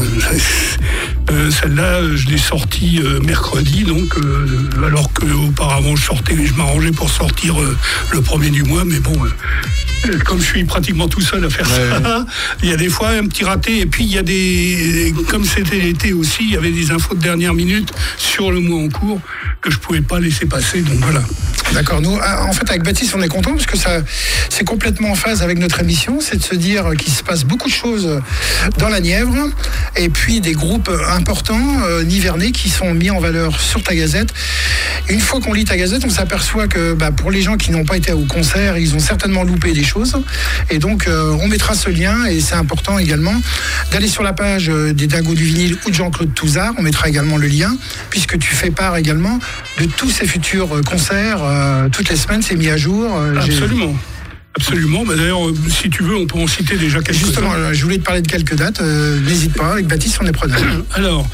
Celle-là, je l'ai sortie mercredi, donc alors qu'auparavant je m'arrangeais pour sortir le premier du mois, mais bon, comme je suis pratiquement tout seul à faire ça, il y a des fois un petit raté, et puis il y a comme c'était l'été aussi, il y avait des infos de dernière minute sur le mois en cours que je pouvais pas laisser passer, donc voilà. D'accord. Nous, en fait, avec Baptiste, on est content parce que c'est complètement en phase avec notre émission. C'est de se dire qu'il se passe beaucoup de choses dans la Nièvre et puis des groupes importants nivernais qui sont mis en valeur sur ta gazette. Une fois qu'on lit ta gazette, on s'aperçoit que pour les gens qui n'ont pas été au concert, ils ont certainement loupé des choses. Et donc, on mettra ce lien et c'est important également d'aller sur la page des Dingos du vinyle ou de Jean-Claude Touzard. On mettra également le lien puisque tu fais part également de tous ces futurs concerts. Toutes les semaines, c'est mis à jour. Absolument. Absolument. D'ailleurs, si tu veux, on peut en citer déjà quelques-uns. Justement, je voulais te parler de quelques dates. N'hésite pas, avec Baptiste, on est preneur. Alors,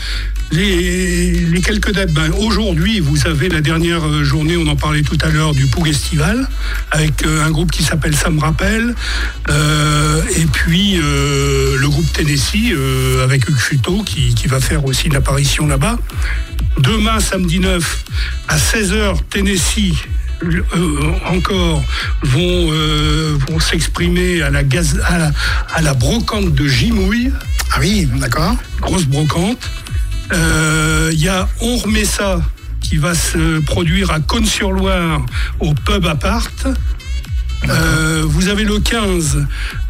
les quelques dates. Aujourd'hui, vous avez la dernière journée, on en parlait tout à l'heure, du Poug Estival, avec un groupe qui s'appelle Ça me rappelle. Et puis, le groupe Tennessee, avec Hugues Futeau, qui va faire aussi une apparition là-bas. Demain, samedi 9, à 16h, Tennessee encore vont s'exprimer à la brocante de Gimouille. Ah oui, d'accord. Grosse brocante. Il y a On remet ça qui va se produire à Cosne-sur-Loire au pub Apart. Vous avez le 15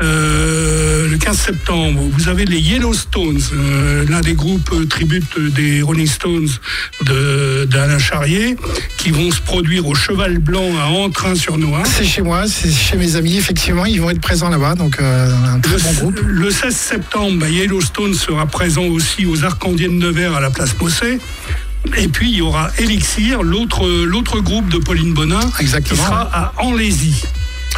septembre, vous avez les Yellowstones, l'un des groupes tribute des Rolling Stones d'Alain Charrier, qui vont se produire au Cheval Blanc à Entrain-sur-Nohain. C'est chez moi, c'est chez mes amis, effectivement, ils vont être présents là-bas, donc un très bon groupe. Le 16 septembre, Yellowstone sera présent aussi aux Arcandiers de Nevers à la place Mossé. Et puis il y aura Elixir, l'autre groupe de Pauline Bonin, exactement, qui sera à Anlézy.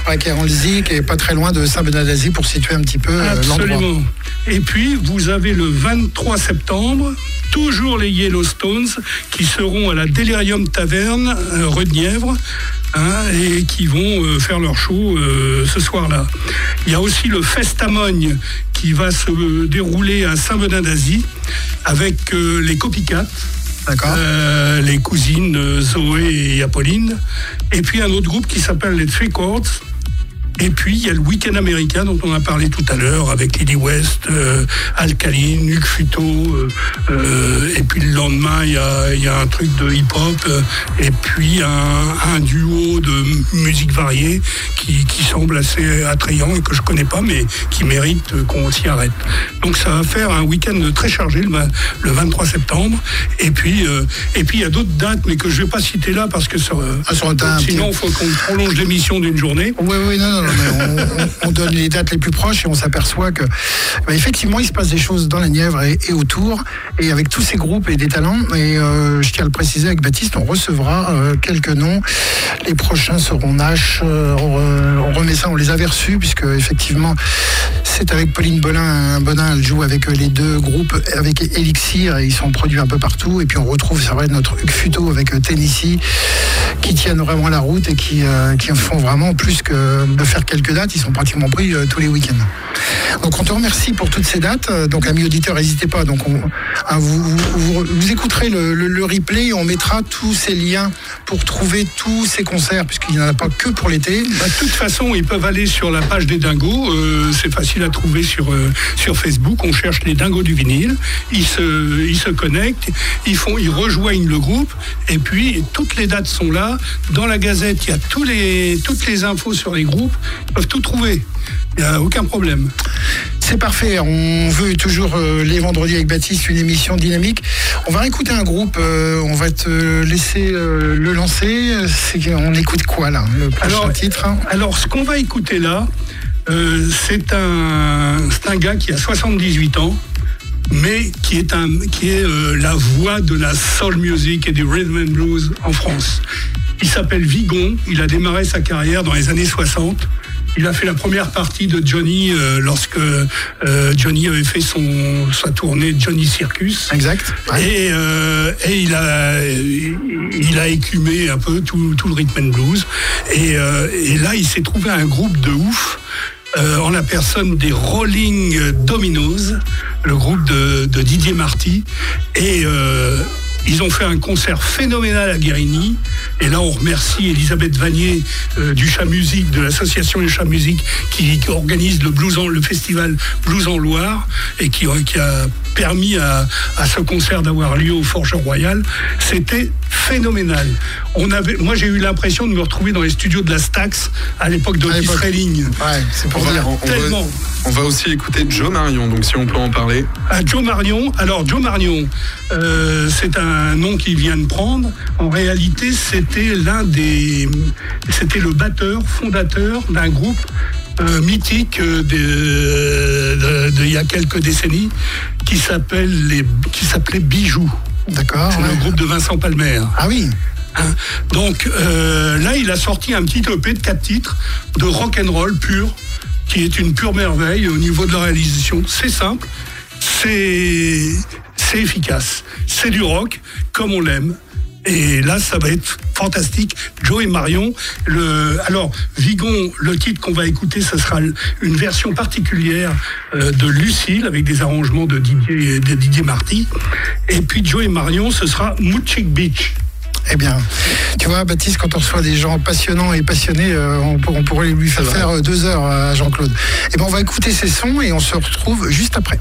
Ouais, qui est en Lizy, qui est pas très loin de Saint-Benoît-d'Azy pour situer un petit peu l'endroit. Absolument. Et puis, vous avez le 23 septembre, toujours les Yellowstones, qui seront à la Delirium Taverne, rue de Nièvre, et qui vont faire leur show ce soir-là. Il y a aussi le Festamogne qui va se dérouler à Saint-Benoît-d'Azy avec les Copycats. D'accord. Les cousines Zoé et Apolline. Et puis un autre groupe qui s'appelle les Three Chords. Et puis il y a le Week-end américain dont on a parlé tout à l'heure avec Lily West, Alkaline, Hugues Futo. Et puis le lendemain il y a un truc de hip-hop et puis un duo de musique variée qui semble assez attrayant et que je connais pas mais qui mérite qu'on s'y arrête. Donc ça va faire un week-end très chargé le 23 septembre. Et puis il y a d'autres dates mais que je vais pas citer là parce que sinon il faut qu'on prolonge l'émission d'une journée. Oui, non, mais on donne les dates les plus proches et on s'aperçoit que effectivement il se passe des choses dans la Nièvre et autour, et avec tous ces groupes et des talents. Et je tiens à le préciser, avec Baptiste on recevra quelques noms. Les prochains seront Nash, on remet ça, on les avait reçus puisque effectivement c'est avec Pauline Bonin, elle joue avec les deux groupes, avec Elixir, et ils sont produits un peu partout. Et puis on retrouve, c'est vrai, notre Hugues Futo avec Tennessee, qui tiennent vraiment la route et qui font vraiment plus que de faire quelques dates, ils sont pratiquement pris tous les week-ends. Donc on te remercie pour toutes ces dates. Donc amis auditeurs, n'hésitez pas. Donc vous écouterez le replay et on mettra tous ces liens pour trouver tous ces concerts, puisqu'il n'y en a pas que pour l'été. De toute façon, ils peuvent aller sur la page des Dingos. C'est facile à trouver sur Facebook. On cherche les Dingos du vinyle. Ils se connectent, ils rejoignent le groupe, et puis toutes les dates sont là. Dans la Gazette, il y a toutes les infos sur les groupes. Ils peuvent tout trouver. Il n'y a aucun problème. C'est parfait. On veut toujours les vendredis avec Baptiste une émission dynamique. On va écouter un groupe. On va te laisser le lancer. On écoute quoi là, le prochain titre? Alors, ce qu'on va écouter là, c'est un gars qui a 78 ans, mais qui est la voix de la soul music et du rhythm and blues en France. Il s'appelle Vigon. Il a démarré sa carrière dans les années 60. Il a fait la première partie de Johnny lorsque Johnny avait fait sa tournée Johnny Circus. Exact. Ouais. Et il a écumé un peu tout le rhythm and blues. Et là, il s'est trouvé un groupe de ouf. En la personne des Rolling Dominoes, le groupe de Didier Marty. Et ils ont fait un concert phénoménal à Guérigny. Et là, on remercie Elisabeth Vanier du Chat Musique, de l'association des Chats Musique, qui organise le festival Blues en Loire et qui a permis à ce concert d'avoir lieu au Forge Royal. C'était phénoménal. Moi, j'ai eu l'impression de me retrouver dans les studios de la Stax à l'époque d'Otis Redding. Ouais, c'est pour dire. Tellement. On va aussi écouter Joe Marion, donc si on peut en parler. Joe Marion, c'est un nom qu'il vient de prendre. En réalité, c'était le batteur fondateur d'un groupe mythique il y a quelques décennies qui s'appelait Bijoux. D'accord. C'est le groupe de Vincent Palmer. Ah oui. Donc là, il a sorti un petit EP de 4 titres de rock'n'roll pur, qui est une pure merveille au niveau de la réalisation. C'est simple, c'est efficace, c'est du rock comme on l'aime. Et là, ça va être fantastique. Joe et Marion. Alors, Vigon, le titre qu'on va écouter, ce sera une version particulière de Lucille, avec des arrangements de Didier Marty. Et puis Joe et Marion, ce sera Moutchik Beach. Eh bien, tu vois, Baptiste, quand on reçoit des gens passionnants et passionnés, on pourrait lui faire 2 heures à Jean-Claude. Eh bien, on va écouter ces sons et on se retrouve juste après.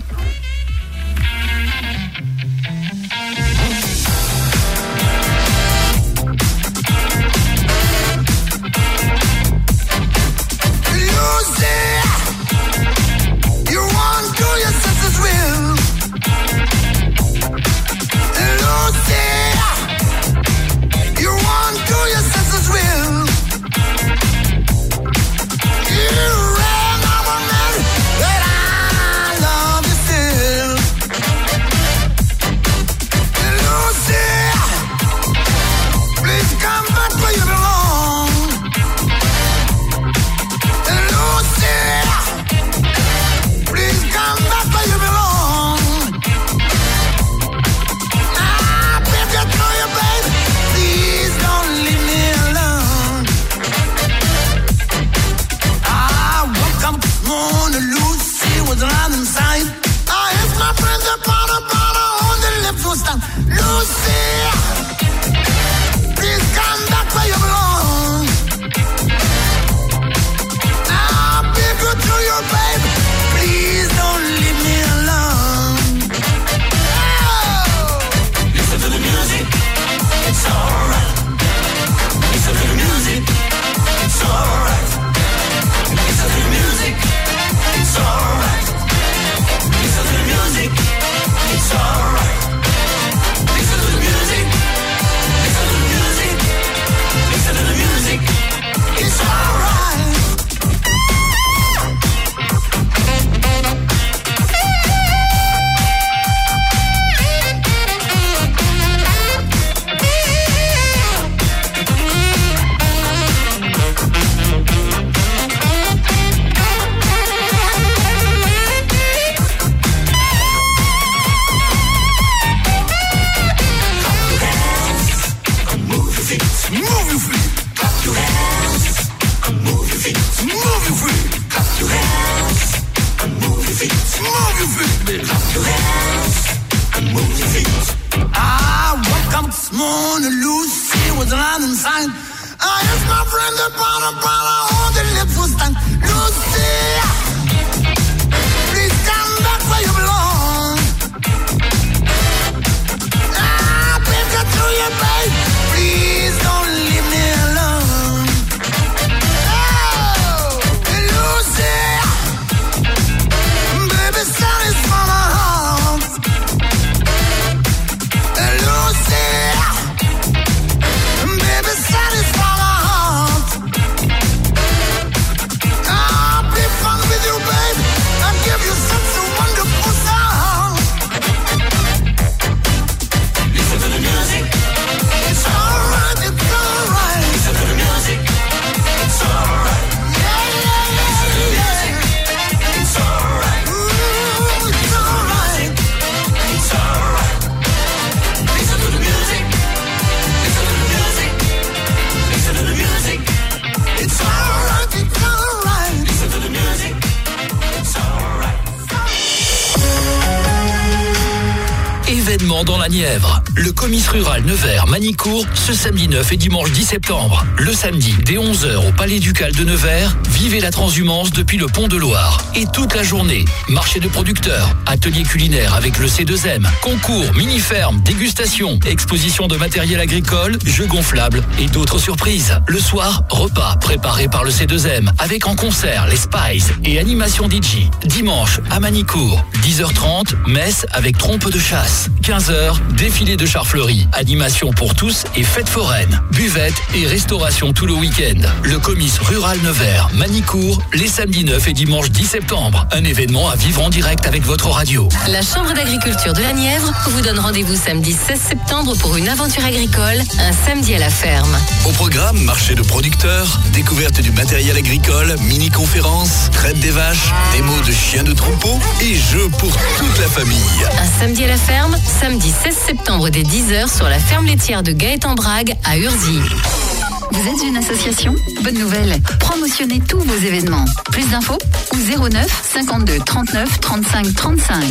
You ran over me, but I love you still. Move your feet. Clap your hands and move your feet. Move your feet, baby. Clap your hands and move your feet. I woke up this morning, Lucy was lying inside. I asked my friend about all the lips was done. Lucy, please stand back where you belong. Babe, get to your babe. Please don't leave me alone. Oh, Lucy, baby, satisfy my heart. Lucy, baby, satisfy my heart. I'll be fun with you, baby. I'll give you such a wonderful song. Listen to the music. It's alright, it's alright. Listen to the music. It's alright. Yeah, yeah, yeah. Listen to the music. It's alright. Ooh, it's alright. It's alright. Listen to the music. Listen to the music. Listen to the music. It's alright. It's alright. Listen to the music. It's alright. Événement dans la Nièvre. Le comice rural Nevers-Manicourt, ce samedi 9 et dimanche 10 septembre. Le samedi, dès 11h au Palais Ducal de Nevers, vivez la transhumance depuis le Pont de Loire. Et toute la journée, marché de producteurs, atelier culinaire avec le C2M, concours, mini-ferme, dégustation, exposition de matériel agricole, jeux gonflables et d'autres surprises. Le soir, repas préparé par le C2M avec en concert les Spice et animation DJ. Dimanche, à Manicourt, 10h30, messe avec trompe de chasse. 15h, défilé de chars fleuris, animation pour tous et fête foraine, buvette et restauration tout le week-end. Le comice rural Nevers, Manicourt, les samedis 9 et dimanche 10 septembre. Un événement à vivre en direct avec votre radio. La Chambre d'agriculture de la Nièvre vous donne rendez-vous samedi 16 septembre pour une aventure agricole, un samedi à la ferme. Au programme, marché de producteurs, découverte du matériel agricole, mini-conférences, traite des vaches, démos de chiens de troupeau et jeux pour toute la famille. Un samedi à la ferme, samedi 16 septembre dès 10h sur la ferme laitière de Gaëtan-Brague à Urzy. Vous êtes une association ? Bonne nouvelle, promotionnez tous vos événements. Plus d'infos au 09 52 39 35 35.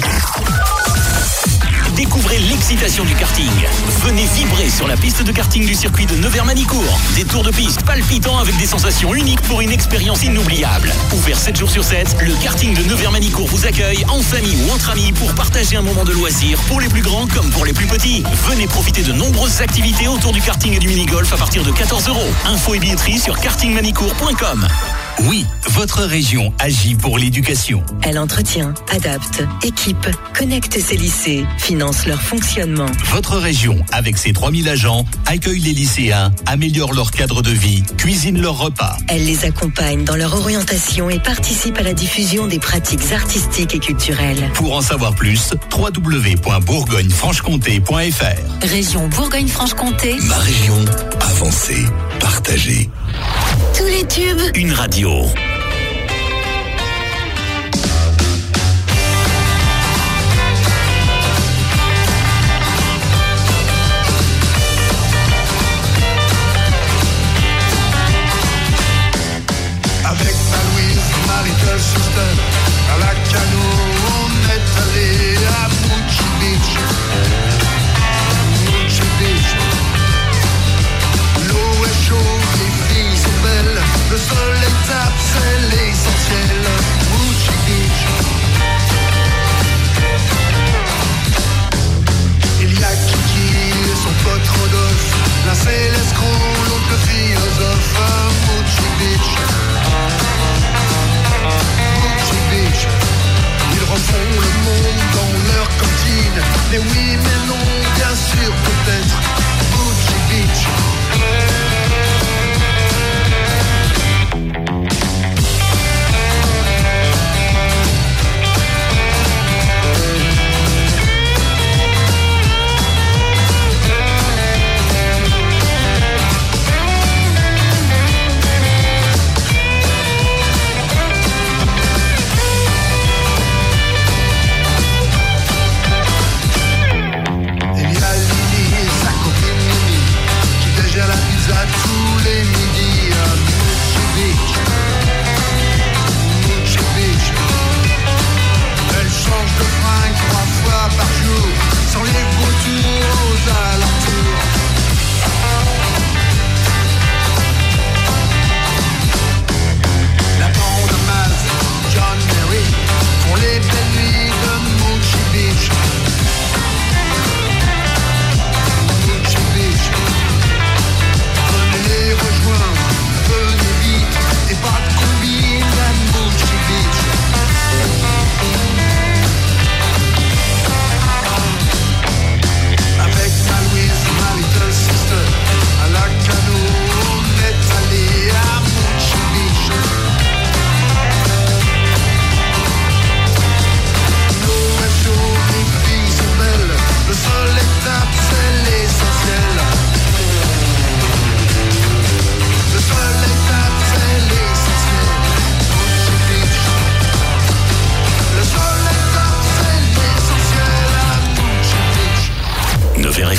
Découvrez l'excitation du karting. Venez vibrer sur la piste de karting du circuit de Nevers-Manicourt. Des tours de piste palpitants avec des sensations uniques pour une expérience inoubliable. Ouvert 7 jours sur 7, le karting de Nevers-Manicourt vous accueille en famille ou entre amis pour partager un moment de loisir pour les plus grands comme pour les plus petits. Venez profiter de nombreuses activités autour du karting et du mini-golf à partir de 14 €. Infos et billetterie sur kartingmanicourt.com. Oui, votre région agit pour l'éducation. Elle entretient, adapte, équipe, connecte ses lycées, finance leur fonctionnement. Votre région, avec ses 3000 agents, accueille les lycéens, améliore leur cadre de vie, cuisine leurs repas. Elle les accompagne dans leur orientation et participe à la diffusion des pratiques artistiques et culturelles. Pour en savoir plus, www.bourgogne-franche-comté.fr. Région Bourgogne-Franche-Comté. Ma région, avancée, partagée. Tous les tubes. Une radio. Avec Louise, Marie-Claude Suster, à la Cano, on est allé à Mochi Beach. Mochi Beach. L'eau est chaude, les filles sont belles, le soleil tape, c'est l'essentiel. Mochi Beach. Il y a Kiki et son pote Rodolphe, l'un c'est l'escroc, l'autre le philosophe. Mochi Beach. Mochi Beach. Ils refont le monde dans leur cantine. Mais oui, mais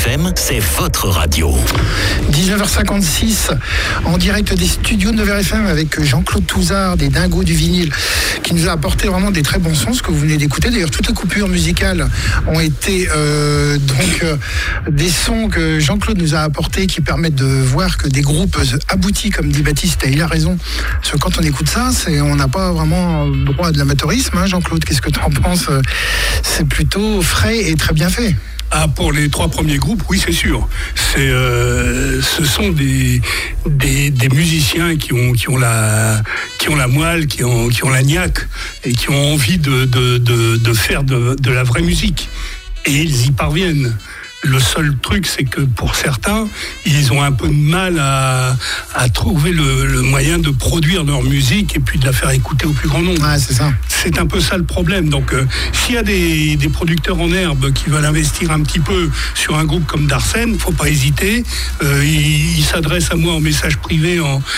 FM, c'est votre radio. 19h56, en direct des studios de Nevers FM avec Jean-Claude Touzard, des Dingos du vinyle, qui nous a apporté vraiment des très bons sons, ce que vous venez d'écouter. D'ailleurs, toutes les coupures musicales ont été des sons que Jean-Claude nous a apportés qui permettent de voir que des groupes aboutis, comme dit Baptiste, et il a raison. Parce que quand on écoute ça, on n'a pas vraiment droit à de l'amateurisme. Hein, Jean-Claude, qu'est-ce que tu en penses? C'est plutôt frais et très bien fait. Ah, pour les 3 premiers groupes, oui, c'est sûr. Ce sont des musiciens qui ont la moelle, qui ont la niaque et qui ont envie de faire de la vraie musique. Et ils y parviennent. Le seul truc, c'est que pour certains, ils ont un peu de mal à trouver le moyen de produire leur musique et puis de la faire écouter au plus grand nombre. Ouais, c'est ça. C'est un peu ça le problème. Donc, s'il y a des producteurs en herbe qui veulent investir un petit peu sur un groupe comme Darsène, faut pas hésiter. Ils s'adressent à moi en message privé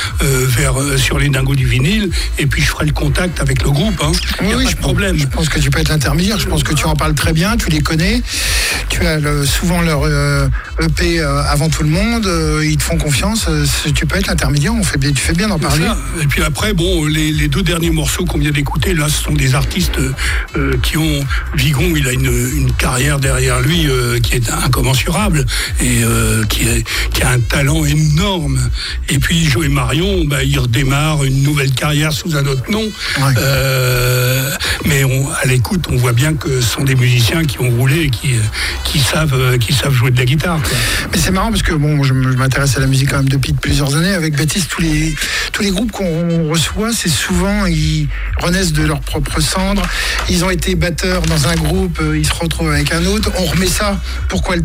sur les Dingos du vinyle, et puis je ferai le contact avec le groupe. Hein. Oui, pas de problème. Je pense que tu peux être l'intermédiaire. Je pense que tu en parles très bien. Tu les connais. Tu as souvent leur EP avant tout le monde, ils te font confiance, tu peux être l'intermédiaire, tu fais bien d'en parler. Et puis après, les 2 derniers morceaux qu'on vient d'écouter, là, ce sont des artistes qui ont... Vigon, il a une carrière derrière lui qui est incommensurable et qui a un talent énorme. Et puis Joe et Marion, il redémarre une nouvelle carrière sous un autre nom. Ouais. Mais à l'écoute, on voit bien que ce sont des musiciens qui ont roulé et qui savent jouer de la guitare. Quoi. Mais c'est marrant parce que je m'intéresse à la musique quand même depuis plusieurs années. Avec Baptiste, tous les groupes qu'on reçoit, c'est souvent, ils renaissent de leur propre cendre. Ils ont été batteurs dans un groupe, ils se retrouvent avec un autre. On remet ça. Pourquoi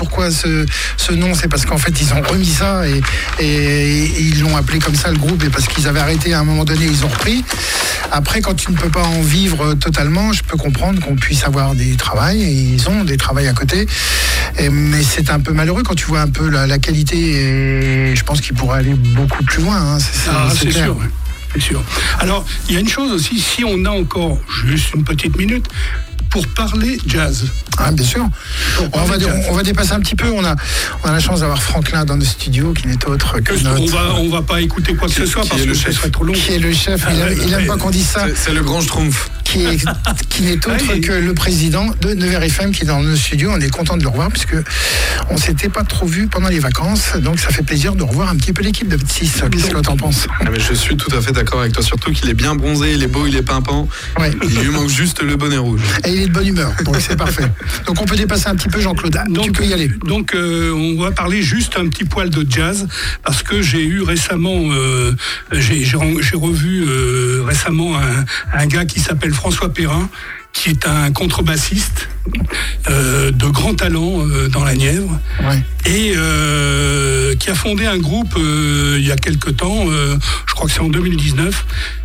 ce nom? C'est parce qu'en fait, ils ont remis ça et ils l'ont appelé comme ça le groupe, et parce qu'ils avaient arrêté à un moment donné, ils ont repris. Après, quand tu ne peux pas en vivre totalement, je peux comprendre qu'on puisse avoir des travails, et ils ont des travails à côté. Mais c'est un peu malheureux quand tu vois un peu la qualité, et je pense qu'il pourrait aller beaucoup plus loin. Hein. C'est sûr. C'est sûr. Alors, il y a une chose aussi, si on a encore juste une petite minute pour parler jazz. Ah, bien sûr. On va dépasser un petit peu. On a la chance d'avoir Franklin dans nos studios, qui n'est autre que notre... On va pas écouter quoi que ce soit parce que ce serait trop long. Qui est le chef. Il n'aime pas qu'on dise ça. C'est le grand schtroumpf. Qui n'est autre que le président de Nevers FM qui est dans nos studios. On est content de le revoir puisque on s'était pas trop vu pendant les vacances. Donc ça fait plaisir de revoir un petit peu l'équipe de Baptiste. Qu'est-ce que t'en penses? Mais je suis tout à fait d'accord avec toi. Surtout qu'il est bien bronzé, il est beau, il est pimpant. Ouais. Il lui manque juste le bonnet rouge. Et il est de bonne humeur. Donc c'est parfait. Donc on peut dépasser un petit peu, Jean-Claude. Tu peux y aller. Donc on va parler juste un petit poil de jazz parce que j'ai eu récemment, j'ai revu récemment un gars qui s'appelle François Perrin, qui est un contrebassiste de grand talent dans la Nièvre, ouais. Et qui a fondé un groupe il y a quelque temps, je crois que c'est en 2019.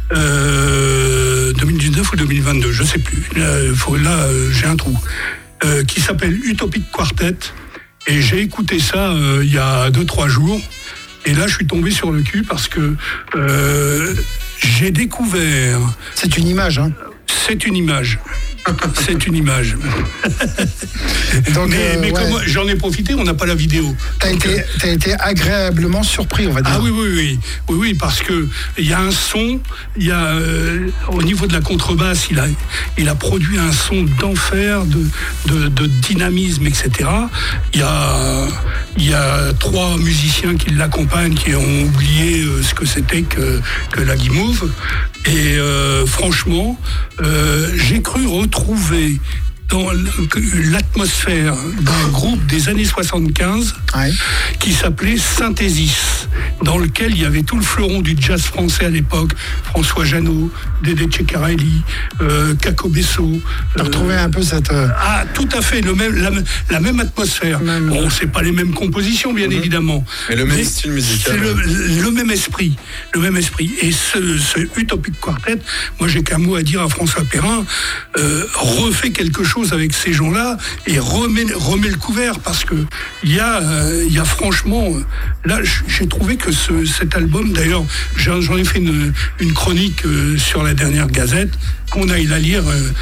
2019 ou 2022, je sais plus. Là, j'ai un trou. Qui s'appelle Utopic Quartet. Et j'ai écouté ça il y a 2-3 jours. Et là, je suis tombé sur le cul parce que j'ai découvert... C'est une image, hein? C'est une image. C'est une image. Donc, mais comme moi, j'en ai profité, on n'a pas la vidéo. T'as été agréablement surpris, on va dire. Ah oui, parce que il y a un son, il y a au niveau de la contrebasse, il a produit un son d'enfer, de dynamisme, etc. Il y a 3 musiciens qui l'accompagnent, qui ont oublié ce que c'était que la guimauve. Et franchement, j'ai cru retrouver dans l'atmosphère d'un groupe des années 75 qui s'appelait Synthesis, dans lequel il y avait tout le fleuron du jazz français à l'époque, François Jeannot, Dédé Ceccarelli, Caco Besso. T'as retrouvé un peu cette... Ah, tout à fait, la même atmosphère. Bon, c'est pas les mêmes compositions, bien évidemment. Mais le même style musical. C'est le même esprit. Le même esprit. Et ce Utopic Quartet, moi j'ai qu'un mot à dire à François Perrin, refait quelque chose avec ces gens-là et remet le couvert, parce que il y a franchement, là j'ai trouvé que cet album, d'ailleurs j'en ai fait une chronique sur la dernière Gazette, qu'on aille la lire,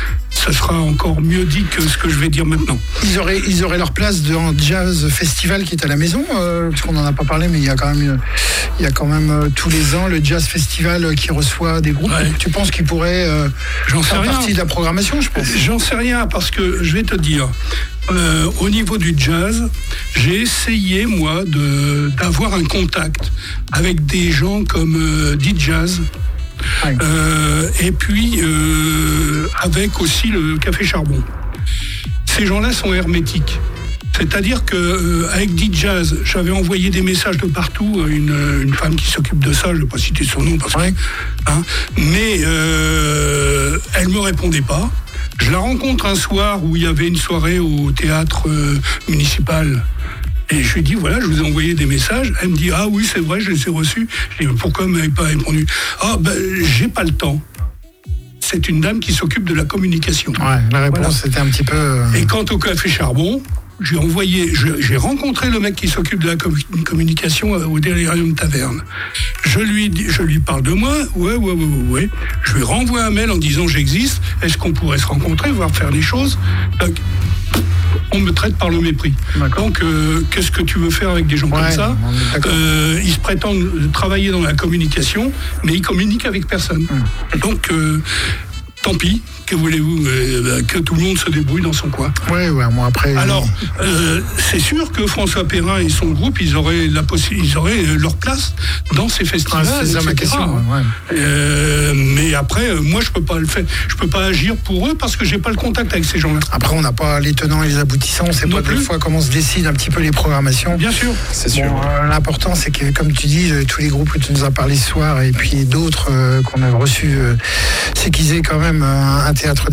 ça sera encore mieux dit que ce que je vais dire maintenant. Ils auraient leur place dans Jazz Festival qui est à la maison, parce qu'on n'en a pas parlé, mais il y a quand même tous les ans le Jazz Festival qui reçoit des groupes. Ouais. Tu penses qu'ils pourraient faire partie de la programmation, je pense? J'en sais rien, parce que je vais te dire, au niveau du jazz, j'ai essayé, moi, d'avoir un contact avec des gens comme D-Jazz. Ouais. Et puis avec aussi le Café Charbon. Ces gens-là sont hermétiques. C'est-à-dire qu'avec D-Jazz, j'avais envoyé des messages de partout à une femme qui s'occupe de ça, je ne vais pas citer son nom parce que... mais elle ne me répondait pas. Je la rencontre un soir où il y avait une soirée au théâtre municipal. Et je lui ai dit, voilà, je vous ai envoyé des messages. Elle me dit, ah oui, c'est vrai, je les ai reçus. Je dis, pourquoi vous ne m'avez pas répondu? Ah, j'ai pas le temps. C'est une dame qui s'occupe de la communication. Ouais, la réponse était un petit peu... Et quant au Café Charbon, j'ai rencontré le mec qui s'occupe de la communication au Delirium Taverne. Je lui parle de moi, ouais. Je lui renvoie un mail en disant, j'existe, est-ce qu'on pourrait se rencontrer, voir faire des choses? Donc, on me traite par le mépris. Donc, qu'est-ce que tu veux faire avec des gens comme ça? Ils se prétendent travailler dans la communication, mais ils communiquent avec personne. Donc, tant pis, que voulez-vous, que tout le monde se débrouille dans son coin. Ouais, moi après... Alors, c'est sûr que François Perrin et son groupe, ils auraient leur place dans ces festivals, c'est ça ma question. Mais après, moi, je peux pas le faire. Je peux pas agir pour eux parce que j'ai pas le contact avec ces gens-là. Après, on n'a pas les tenants et les aboutissants. On sait pas des fois comment se décident un petit peu les programmations. Bien sûr. C'est sûr. L'important, c'est que, comme tu dis, tous les groupes que tu nous as parlé ce soir et puis d'autres qu'on a reçus, c'est qu'ils aient quand même un théâtre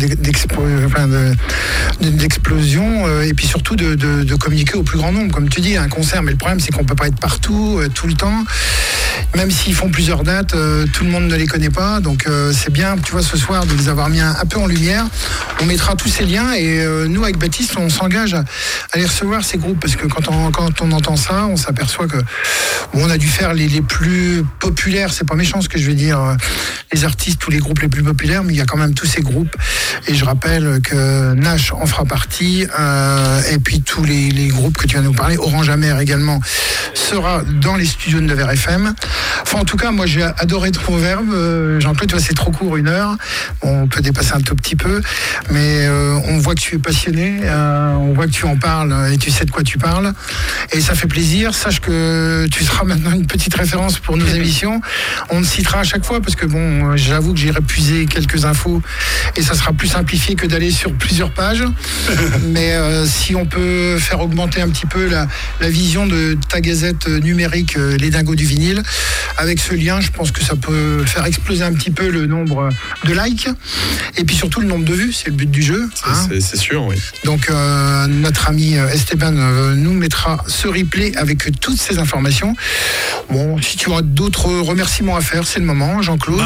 d'explosion et puis surtout de communiquer au plus grand nombre, comme tu dis, un concert. Mais le problème, c'est qu'on peut pas être partout tout le temps. Même s'ils font plusieurs dates, tout le monde ne les connaît pas. Donc c'est bien, tu vois, ce soir de les avoir mis un peu en lumière. On mettra tous ces liens et nous, avec Baptiste, on s'engage à aller recevoir ces groupes parce que quand on entend ça, on s'aperçoit que on a dû faire les plus populaires. C'est pas méchant ce que je vais dire, les artistes ou les groupes les plus populaires, mais il y a quand même tous ces groupes. Et je rappelle que Nash en fera partie et puis tous les groupes que tu vas nous parler. Orange Amer également sera dans les studios de Nevers FM. Enfin, en tout cas, moi j'ai adoré ton verbe, Jean-Claude. Tu vois, c'est trop court, 1 heure. On peut dépasser un tout petit peu, mais on voit que tu es passionné, on voit que tu en parles et tu sais de quoi tu parles. Et ça fait plaisir. Sache que tu seras maintenant une petite référence pour nos émissions. On te citera à chaque fois parce que bon, j'avoue que j'irai puiser quelques infos et ça sera plus simplifié que d'aller sur plusieurs pages. Mais si on peut faire augmenter un petit peu la vision de ta gazette numérique, Les Dingos du vinyle, avec ce lien, je pense que ça peut faire exploser un petit peu le nombre de likes et puis surtout le nombre de vues, c'est le but du jeu. C'est sûr, oui. Donc notre ami Esteban nous mettra ce replay avec toutes ces informations. Bon, si tu as d'autres remerciements à faire, c'est le moment, Jean-Claude.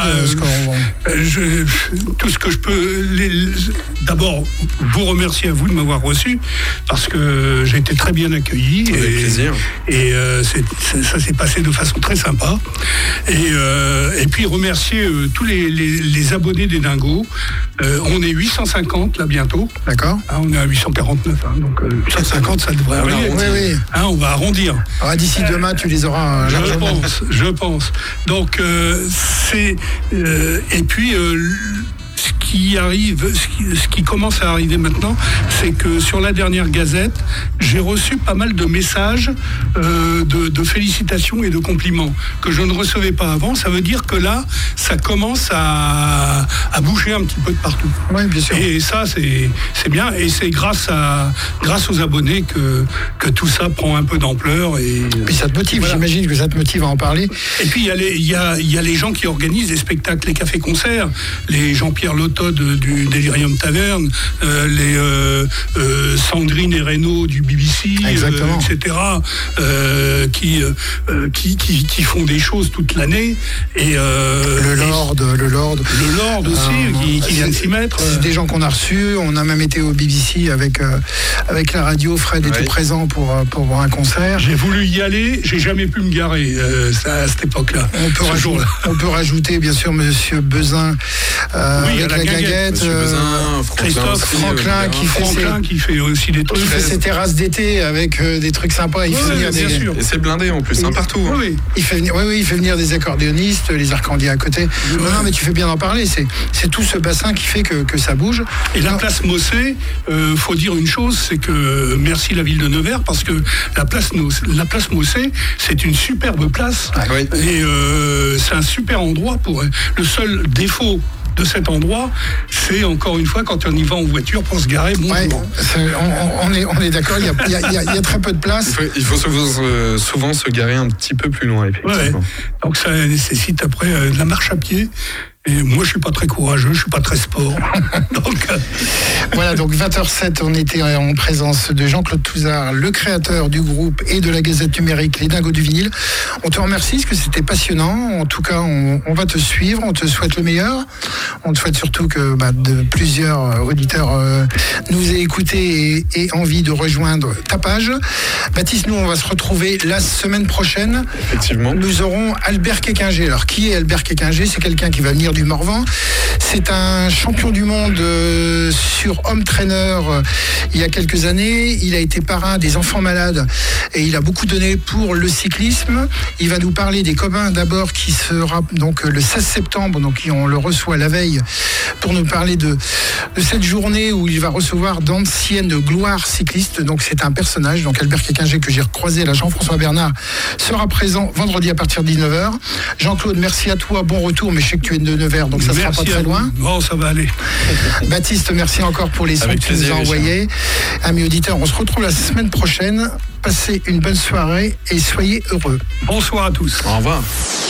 Tout ce que je peux... D'abord, vous remercier à vous de m'avoir reçu parce que j'ai été très bien accueilli. Avec plaisir. Et ça s'est passé de façon très sympa. Et puis remercier tous les abonnés des Dingos. On est 850 là bientôt. D'accord. On est à 849, donc 850 ça devrait arriver. Oui. On va arrondir. D'ici demain, tu les auras largement. Je pense. Donc c'est et puis ce qui commence à arriver maintenant, c'est que sur la dernière gazette, j'ai reçu pas mal de messages de félicitations et de compliments que je ne recevais pas avant. Ça veut dire que là, ça commence à bouger un petit peu de partout. Oui, bien sûr. Et ça, c'est bien. Et c'est grâce aux abonnés que tout ça prend un peu d'ampleur. Et puis ça te motive, voilà. J'imagine que ça te motive à en parler. Et puis il y a les gens qui organisent des spectacles, les cafés-concerts, les Jean-Pierre Lotot du Delirium Taverne, les Sandrine et Reynaud du BBC, etc., qui font des choses toute l'année. Et le Lord aussi, qui vient de s'y mettre. C'est des gens qu'on a reçus. On a même été au BBC avec la radio. Fred était présent pour voir un concert. J'ai voulu y aller, j'ai jamais pu me garer à cette époque-là. On peut rajouter bien sûr Monsieur Bezin avec la guinguette, Christophe Franklin qui fait aussi des trucs. Il fait ses terrasses d'été avec des trucs sympas. Il fait venir bien sûr. Et c'est blindé en plus, partout. Oui. Il fait venir des accordéonistes, les arcandiers à côté. Non, mais tu fais bien d'en parler. C'est tout ce bassin qui fait que ça bouge. Et la place Mossé, faut dire une chose, c'est que merci la ville de Nevers, parce que la place Mossé, c'est une superbe place. Et c'est un super endroit le seul défaut de cet endroit, c'est encore une fois quand on y va en voiture pour se garer. On est d'accord, il y a très peu de place. Il faut souvent se garer un petit peu plus loin, effectivement. Donc ça nécessite après de la marche à pied. Et moi, je suis pas très courageux, je suis pas très sport. Voilà, donc 20h07, on était en présence de Jean-Claude Touzard, le créateur du groupe et de la Gazette numérique Les Dingos du vinyle. On te remercie parce que c'était passionnant. En tout cas, on va te suivre, on te souhaite le meilleur. On te souhaite surtout que plusieurs auditeurs nous aient écoutés et envie de rejoindre ta page. Baptiste, nous, on va se retrouver la semaine prochaine. Effectivement. Nous aurons Albert Kékinger. Alors, qui est Albert Kékinger ? C'est quelqu'un qui va venir du Morvan. C'est un champion du monde sur home trainer il y a quelques années. Il a été parrain des enfants malades et il a beaucoup donné pour le cyclisme. Il va nous parler des Copains d'abord, qui sera donc le 16 septembre, donc on le reçoit la veille pour nous parler de cette journée où il va recevoir d'anciennes gloires cyclistes. Donc c'est un personnage, donc Albert Kékinger, que j'ai recroisé là. Jean-François Bernard sera présent vendredi à partir de 19h. Jean-Claude, merci à toi, bon retour, mais je sais que tu es de Nevers, donc ça ne sera pas très loin. Bon, ça va aller. Baptiste, merci encore pour les sons que tu nous as envoyés. Amis auditeurs, on se retrouve la semaine prochaine. Passez une bonne soirée et soyez heureux. Bonsoir à tous. Au revoir.